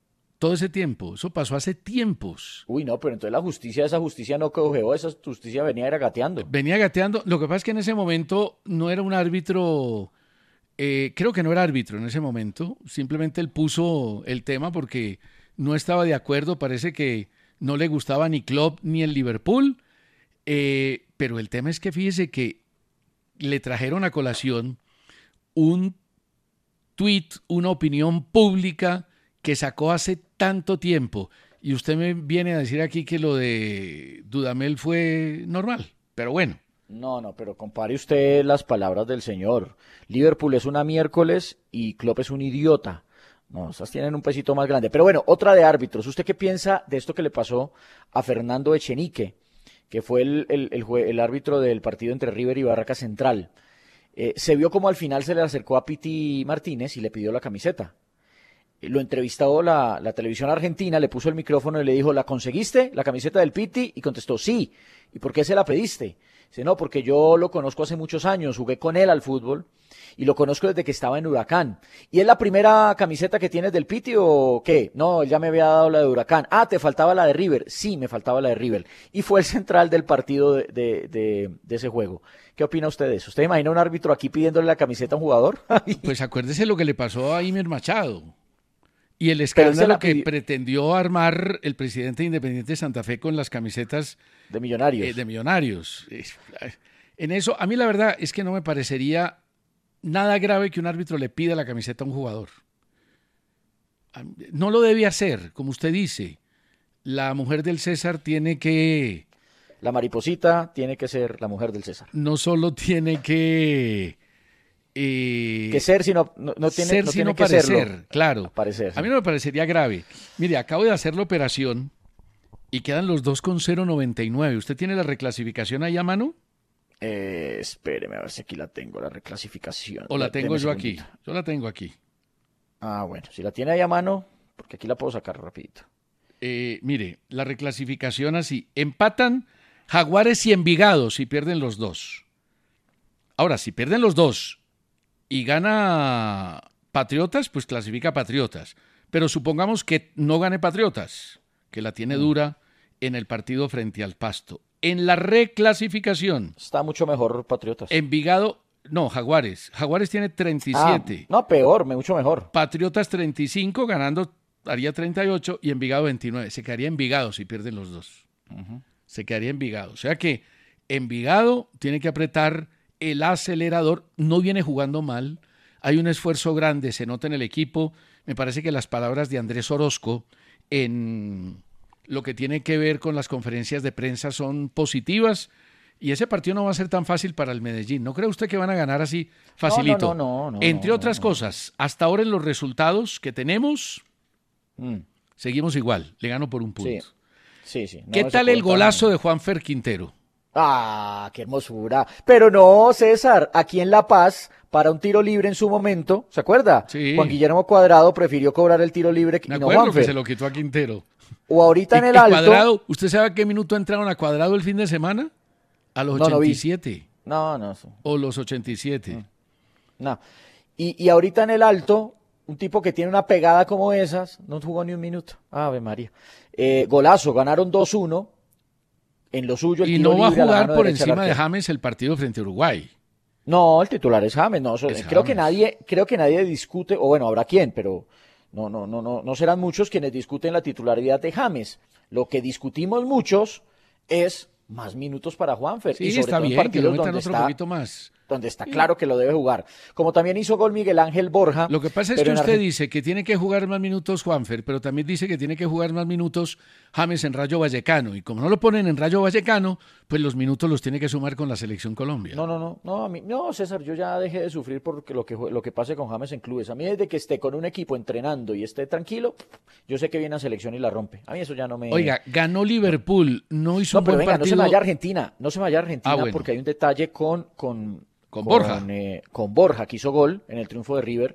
todo ese tiempo. Eso pasó hace tiempos. Uy, no, pero entonces la justicia, esa justicia no cogeó, esa justicia venía era gateando. Venía gateando. Lo que pasa es que en ese momento no era un árbitro, eh, creo que no era árbitro en ese momento. Simplemente él puso el tema porque no estaba de acuerdo. Parece que no le gustaba ni Klopp ni el Liverpool. Eh, pero el tema es que fíjese que le trajeron a colación un tuit, una opinión pública que sacó hace tanto tiempo, y usted me viene a decir aquí que lo de Dudamel fue normal, pero bueno. No, no, pero compare usted las palabras del señor. Liverpool es una miércoles y Klopp es un idiota. No, esas tienen un pesito más grande. Pero bueno, otra de árbitros. ¿Usted qué piensa de esto que le pasó a Fernando Echenique, que fue el, el, el, jue- el árbitro del partido entre River y Barraca Central? Eh, se vio como al final se le acercó a Piti Martínez y le pidió la camiseta. Eh, Lo entrevistó la, la televisión argentina, le puso el micrófono y le dijo, ¿la conseguiste, la camiseta del Piti? Y contestó, sí. ¿Y por qué se la pediste? Dice, no, porque yo lo conozco hace muchos años, jugué con él al fútbol y lo conozco desde que estaba en Huracán. ¿Y es la primera camiseta que tienes del Piti o qué? No, él ya me había dado la de Huracán. Ah, ¿te faltaba la de River? Sí, me faltaba la de River. Y fue el central del partido de, de, de, de ese juego. ¿Qué opina usted de eso? ¿Usted imagina un árbitro aquí pidiéndole la camiseta a un jugador? Pues acuérdese lo que le pasó a Imer Machado y el Pero él se escándalo la que pidió- pretendió armar el presidente Independiente de Santa Fe con las camisetas de Millonarios. eh, de Millonarios. Es- En eso, a mí la verdad es que no me parecería nada grave que un árbitro le pida la camiseta a un jugador. A mí- No lo debe hacer, como usted dice. La mujer del César tiene que, La mariposita tiene que ser la mujer del César. no solo tiene que... eh, Que ser, sino no, no tiene, ser no sino tiene que parecer, serlo. claro. Parecer, sí. A mí no me parecería grave. Mire, acabo de hacer la operación y quedan los dos con cero noventa y nueve. ¿Usted tiene la reclasificación ahí a mano? Eh, espéreme a ver si aquí la tengo, la reclasificación. ¿O la Deme tengo un yo aquí? segundito. Yo la tengo aquí. Ah, bueno, si la tiene ahí a mano, porque aquí la puedo sacar rapidito. Eh, mire, la reclasificación así. Empatan Jaguares y Envigado si pierden los dos. Ahora, si pierden los dos y gana Patriotas, pues clasifica Patriotas. Pero supongamos que no gane Patriotas, que la tiene dura en el partido frente al Pasto. En la reclasificación, Está mucho mejor Patriotas. Envigado, no, Jaguares. Jaguares tiene treinta y Ah, siete. no, peor, me- mucho mejor. Patriotas treinta y cinco, ganando haría treinta y ocho y Envigado veintinueve. Se quedaría Envigado si pierden los dos. Se quedaría Envigado. O sea que Envigado tiene que apretar el acelerador. No viene jugando mal. Hay un esfuerzo grande, se nota en el equipo. Me parece que las palabras de Andrés Orozco en lo que tiene que ver con las conferencias de prensa son positivas. Y ese partido no va a ser tan fácil para el Medellín. ¿No cree usted que van a ganar así facilito? No, no, no, no, Entre no, otras no, no. cosas, hasta ahora en los resultados que tenemos, Mm, seguimos igual. Le gano por un punto. sí, sí, sí. no ¿Qué me tal el soportan. golazo de Juanfer Quintero? Ah, qué hermosura. Pero no, César, aquí en La Paz, para un tiro libre en su momento, ¿se acuerda? Sí. Juan Guillermo Cuadrado prefirió cobrar el tiro libre y Me no acuerdo que Juanfer. se lo quitó a Quintero. O ahorita en Y- el y alto. Cuadrado, ¿usted sabe a qué minuto entraron a Cuadrado el fin de semana? A los No, no vi. ochenta y siete. No, no, sí, O los ochenta y siete. no. Y, y ahorita en el alto, un tipo que tiene una pegada como esas, no jugó ni un minuto. Ave María. Eh, golazo, ganaron dos uno. En lo suyo, el Y tiro no va a libre a la jugar mano por derecha del encima de arquero. James el partido frente a Uruguay. No, el titular es James, no, eso- Es creo que James. nadie, creo que nadie discute, o bueno, habrá quien, pero no, no, no, no, no serán muchos quienes discuten la titularidad de James. Lo que discutimos muchos es más minutos para Juanfer. Sí, y sobre está todo en bien, que lo partidos metan donde otro está, poquito más. donde está claro que lo debe jugar. Como también hizo gol Miguel Ángel Borja. Lo que pasa es pero que en usted Argen- dice que tiene que jugar más minutos Juanfer, pero también dice que tiene que jugar más minutos James en Rayo Vallecano. Y como no lo ponen en Rayo Vallecano, pues los minutos los tiene que sumar con la Selección Colombia. No, no, no, no, a mí, no, César, yo ya dejé de sufrir por lo que, jue- lo que pase con James en clubes. A mí desde que esté con un equipo entrenando y esté tranquilo, yo sé que viene a selección y la rompe. A mí eso ya no me... Oiga, ganó Liverpool, no hizo No, un pero buen venga, no se partido. me vaya a Argentina, no se me vaya a Argentina Ah, bueno. porque hay un detalle con con, Con Borja. eh, con Borja, que hizo gol en el triunfo de River.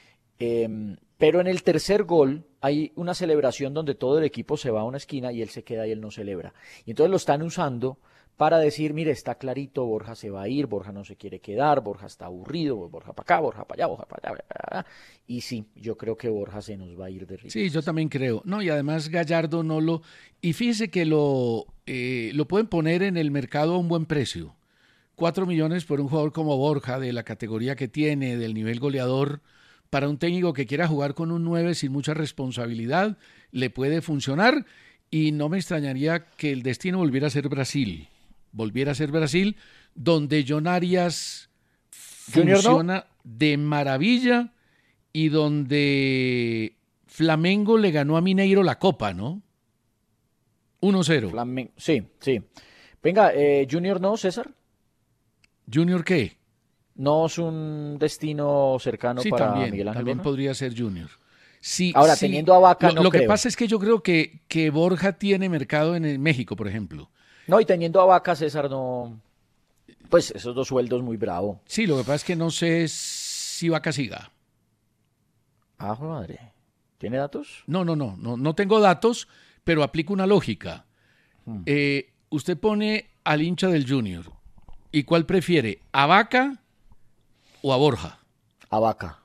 Eh, pero en el tercer gol hay una celebración donde todo el equipo se va a una esquina y él se queda y él no celebra. Y entonces lo están usando para decir, mire, está clarito, Borja se va a ir, Borja no se quiere quedar, Borja está aburrido, Borja para acá, Borja para allá, Borja para allá, para allá. Y sí, yo creo que Borja se nos va a ir de River. Sí, yo también creo. No, y además Gallardo no lo... Y fíjese que lo, eh, lo pueden poner en el mercado a un buen precio. Cuatro millones por un jugador como Borja, de la categoría que tiene, del nivel goleador, para un técnico que quiera jugar con un nueve sin mucha responsabilidad, le puede funcionar. Y no me extrañaría que el destino volviera a ser Brasil. Volviera a ser Brasil, donde John Arias funciona ¿no? de maravilla y donde Flamengo le ganó a Mineiro la Copa, ¿no? uno cero. Flamen... Sí, sí. Venga, eh, Junior no, César. ¿Junior qué? No es un destino cercano sí, para también, Miguel Ángel también Borja. podría ser Junior. Sí, Ahora, sí. teniendo a Vaca, lo, no Lo creo. que pasa es que yo creo que, que Borja tiene mercado en el México, por ejemplo. No, y teniendo a Vaca, César, no... Pues esos dos sueldos muy bravo. Sí, lo que pasa es que no sé si Vaca siga. Ah, madre. ¿Tiene datos? No, no, no, no, no tengo datos, pero aplico una lógica. Hmm. Eh, usted pone al hincha del Junior. ¿Y cuál prefiere? ¿A Vaca o a Borja? A Vaca.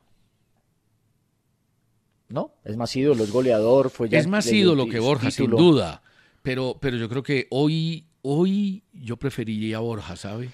¿No? Es más ídolo, es goleador. Fue ya es más ídolo que Borja, título. Sin duda. Pero, pero yo creo que hoy, hoy yo preferiría a Borja, ¿sabe?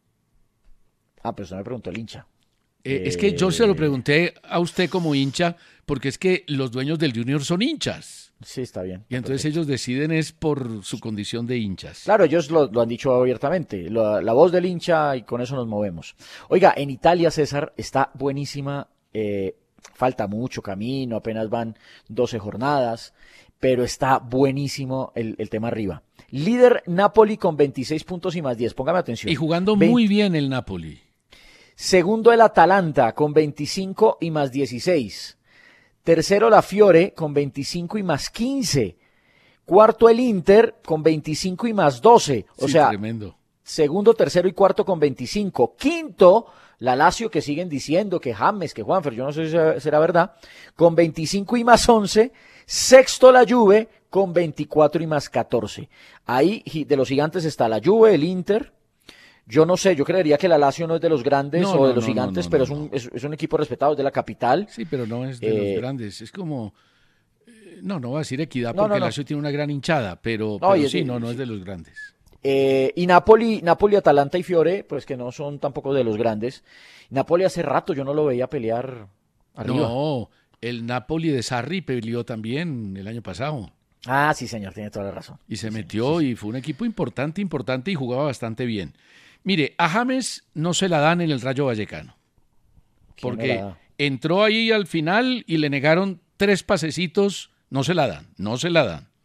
Ah, pero usted me preguntó el hincha. Eh, eh... Es que yo se lo pregunté a usted como hincha, porque es que los dueños del Junior son hinchas. Sí, está bien. Y entonces perfecto. Ellos deciden es por su condición de hinchas. Claro, ellos lo, lo han dicho abiertamente, la, la voz del hincha y con eso nos movemos. Oiga, en Italia, César, está buenísima, eh, falta mucho camino, apenas van doce jornadas, pero está buenísimo el, el tema arriba. Líder Napoli con veintiséis puntos y más diez, póngame atención. Y jugando veinte muy bien el Napoli. Segundo el Atalanta con veinticinco y más dieciséis. Tercero la Fiore con veinticinco y más quince. Cuarto el Inter con veinticinco y más doce. O sí, sea, tremendo. Segundo, tercero y cuarto con veinticinco. Quinto, la Lazio, que siguen diciendo que James, que Juanfer, yo no sé si será verdad, con veinticinco y más once. Sexto la Juve con veinticuatro y más catorce. Ahí de los gigantes está la Juve, el Inter. Yo no sé, yo creería que la Lazio no es de los grandes no, o de no, los no, gigantes, no, pero es, un, es, es un equipo respetado, es de la capital. Sí, pero no es de eh, los grandes. Es como, eh, no, no voy a decir Equidad porque la Lazio tiene una gran hinchada, pero, pero sí, es, no, no sí. es de los grandes. Eh, y Napoli, Napoli, Atalanta y Fiore, pues que no son tampoco de los grandes. Napoli hace rato yo no lo veía pelear arriba. No, el Napoli de Sarri peleó también el año pasado. Ah, sí, señor, tiene toda la razón. Y se sí, metió sí, sí. y fue un equipo importante, importante y jugaba bastante bien. Mire, a James no se la dan en el Rayo Vallecano. Porque entró ahí al final y le negaron tres pasecitos. No se la dan, no se la dan.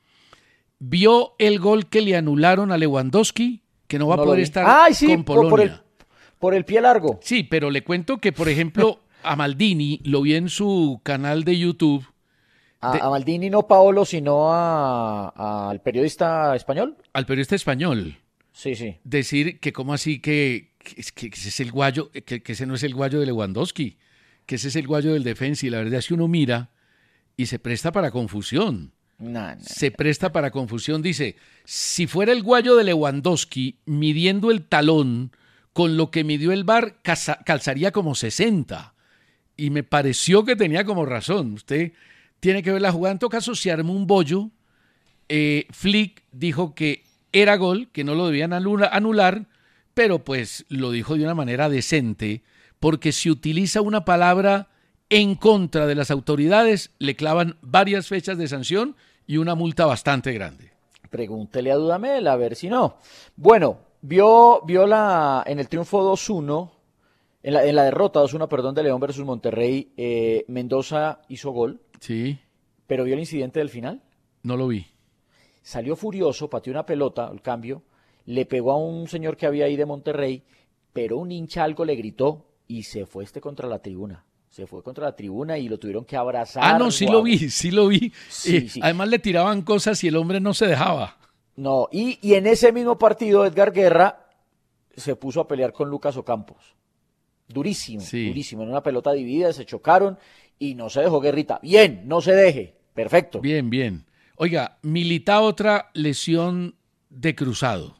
Vio el gol que le anularon a Lewandowski, que no va no a poder estar Ay, sí, con Polonia. Por el, por el pie largo. Sí, pero le cuento que, por ejemplo, a Maldini, lo vi en su canal de YouTube. A, de, a Maldini, no Paolo, sino a, a, al periodista español. Al periodista español. Sí, sí. Decir que cómo así que, que, que ese es el guayo, que, que ese no es el guayo de Lewandowski, que ese es el guayo del defensa, y la verdad es que uno mira y se presta para confusión. No, no, se presta para confusión. Dice, si fuera el guayo de Lewandowski midiendo el talón con lo que midió el V A R, calza, calzaría como sesenta. Y me pareció que tenía como razón. Usted tiene que ver la jugada. En todo caso, se armó un bollo. Eh, Flick dijo que era gol, que no lo debían anular, pero pues lo dijo de una manera decente, porque si utiliza una palabra en contra de las autoridades, le clavan varias fechas de sanción y una multa bastante grande. Pregúntele a Dudamel, a ver si no. Bueno, vio, vio la, en el triunfo dos uno, en la, en la derrota dos uno, perdón, de León versus Monterrey, eh, Mendoza hizo gol. Sí. ¿Pero vio el incidente del final? No lo vi. Salió furioso, pateó una pelota, el cambio, le pegó a un señor que había ahí de Monterrey, pero un hincha algo le gritó y se fue este contra la tribuna. Se fue contra la tribuna y lo tuvieron que abrazar. Ah, no, sí wow. lo vi, sí lo vi. Sí, eh, sí. Además le tiraban cosas y el hombre no se dejaba. No, y, y en ese mismo partido Edgar Guerra se puso a pelear con Lucas Ocampos. Durísimo, sí. durísimo. En una pelota dividida se chocaron y no se dejó Guerrita. Bien, no se deje. Perfecto. Bien, bien. Oiga, Militao otra lesión de cruzado.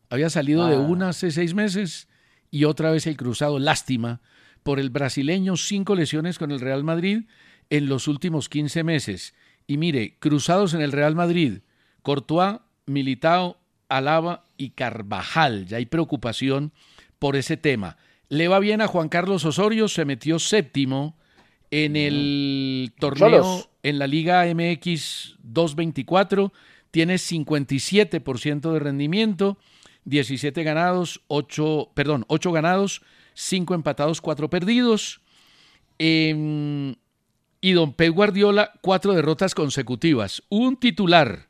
Había salido Ah. de una hace seis meses y otra vez el cruzado. Lástima por el brasileño, cinco lesiones con el Real Madrid en los últimos quince meses. Y mire, cruzados en el Real Madrid, Courtois, Militao, Alaba y Carvajal. Ya hay preocupación por ese tema. Le va bien a Juan Carlos Osorio, se metió séptimo en el torneo, Cholos. en la Liga M X doscientos veinticuatro, tiene cincuenta y siete por ciento de rendimiento, diecisiete ganados, ocho, perdón, ocho ganados, cinco empatados, cuatro perdidos. Eh, y don Pep Guardiola, cuatro derrotas consecutivas. Un titular,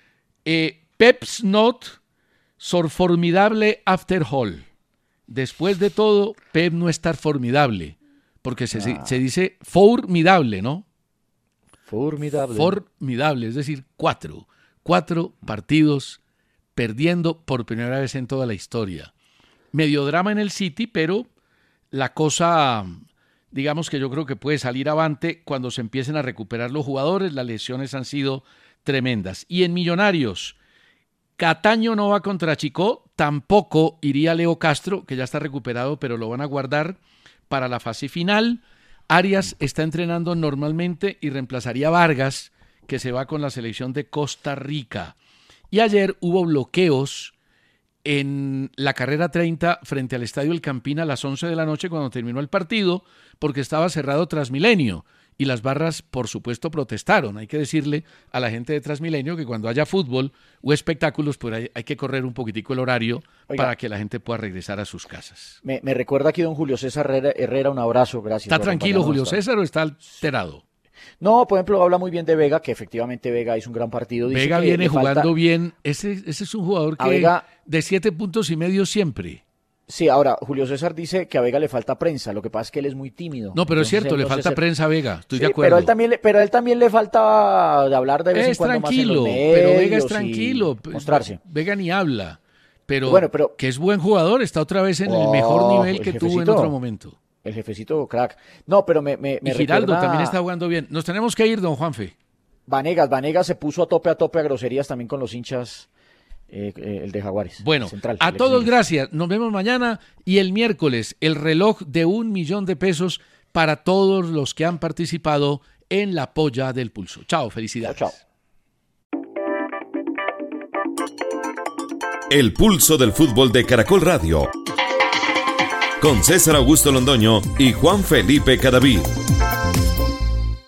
eh, Pep's not so formidable after all. Después de todo, Pep no es tan formidable, porque se, Ah. se dice formidable, ¿no? Formidable. Formidable, es decir, cuatro. Cuatro partidos perdiendo por primera vez en toda la historia. Medio drama en el City, pero la cosa, digamos que yo creo que puede salir avante cuando se empiecen a recuperar los jugadores. Las lesiones han sido tremendas. Y en Millonarios, Cataño no va contra Chicó, tampoco iría Leo Castro, que ya está recuperado, pero lo van a guardar para la fase final. Arias está entrenando normalmente y reemplazaría a Vargas, que se va con la selección de Costa Rica. Y ayer hubo bloqueos en la carrera treinta frente al Estadio El Campín a las once de la noche cuando terminó el partido, porque estaba cerrado Transmilenio. Y las barras, por supuesto, protestaron. Hay que decirle a la gente de Transmilenio que cuando haya fútbol o espectáculos, pues hay, hay que correr un poquitico el horario Oiga. para que la gente pueda regresar a sus casas. Me, me recuerda aquí don Julio César Herrera, Herrera, un abrazo, gracias. ¿Está por tranquilo Julio acompañarnos hasta- César o está alterado? No, por ejemplo, habla muy bien de Vega, que efectivamente Vega hizo un gran partido. Dice Vega que viene le falta- jugando bien. Ese, ese es un jugador A que Vega- de siete puntos y medio siempre. Sí, ahora, Julio César dice que a Vega le falta prensa, lo que pasa es que él es muy tímido. No, pero es Entonces, cierto, él le no sé falta si- prensa a Vega. Estoy Sí, de acuerdo. Pero, él también, le- pero a él también le falta de hablar de vez en Es cuando tranquilo, más en los pero Vega es medios y tranquilo. mostrarse. Vega ni habla. Pero, Bueno, pero- que es buen jugador, está otra vez en el Oh, mejor nivel el que tuvo en jefecito. otro momento. El jefecito crack. No, pero me, me, me Y Giraldo recuerda- también está jugando bien. Nos tenemos que ir, don Juanfe. Vanegas, Vanegas se puso a tope a tope a groserías también con los hinchas, eh, eh, el de Jaguares. Bueno, el central, a el todos exmilitar. gracias. Nos vemos mañana y el miércoles el reloj de un millón de pesos para todos los que han participado en la polla del pulso. Chao, felicidades. Chao, chao. El pulso del fútbol de Caracol Radio. Con César Augusto Londoño y Juan Felipe Cadavid.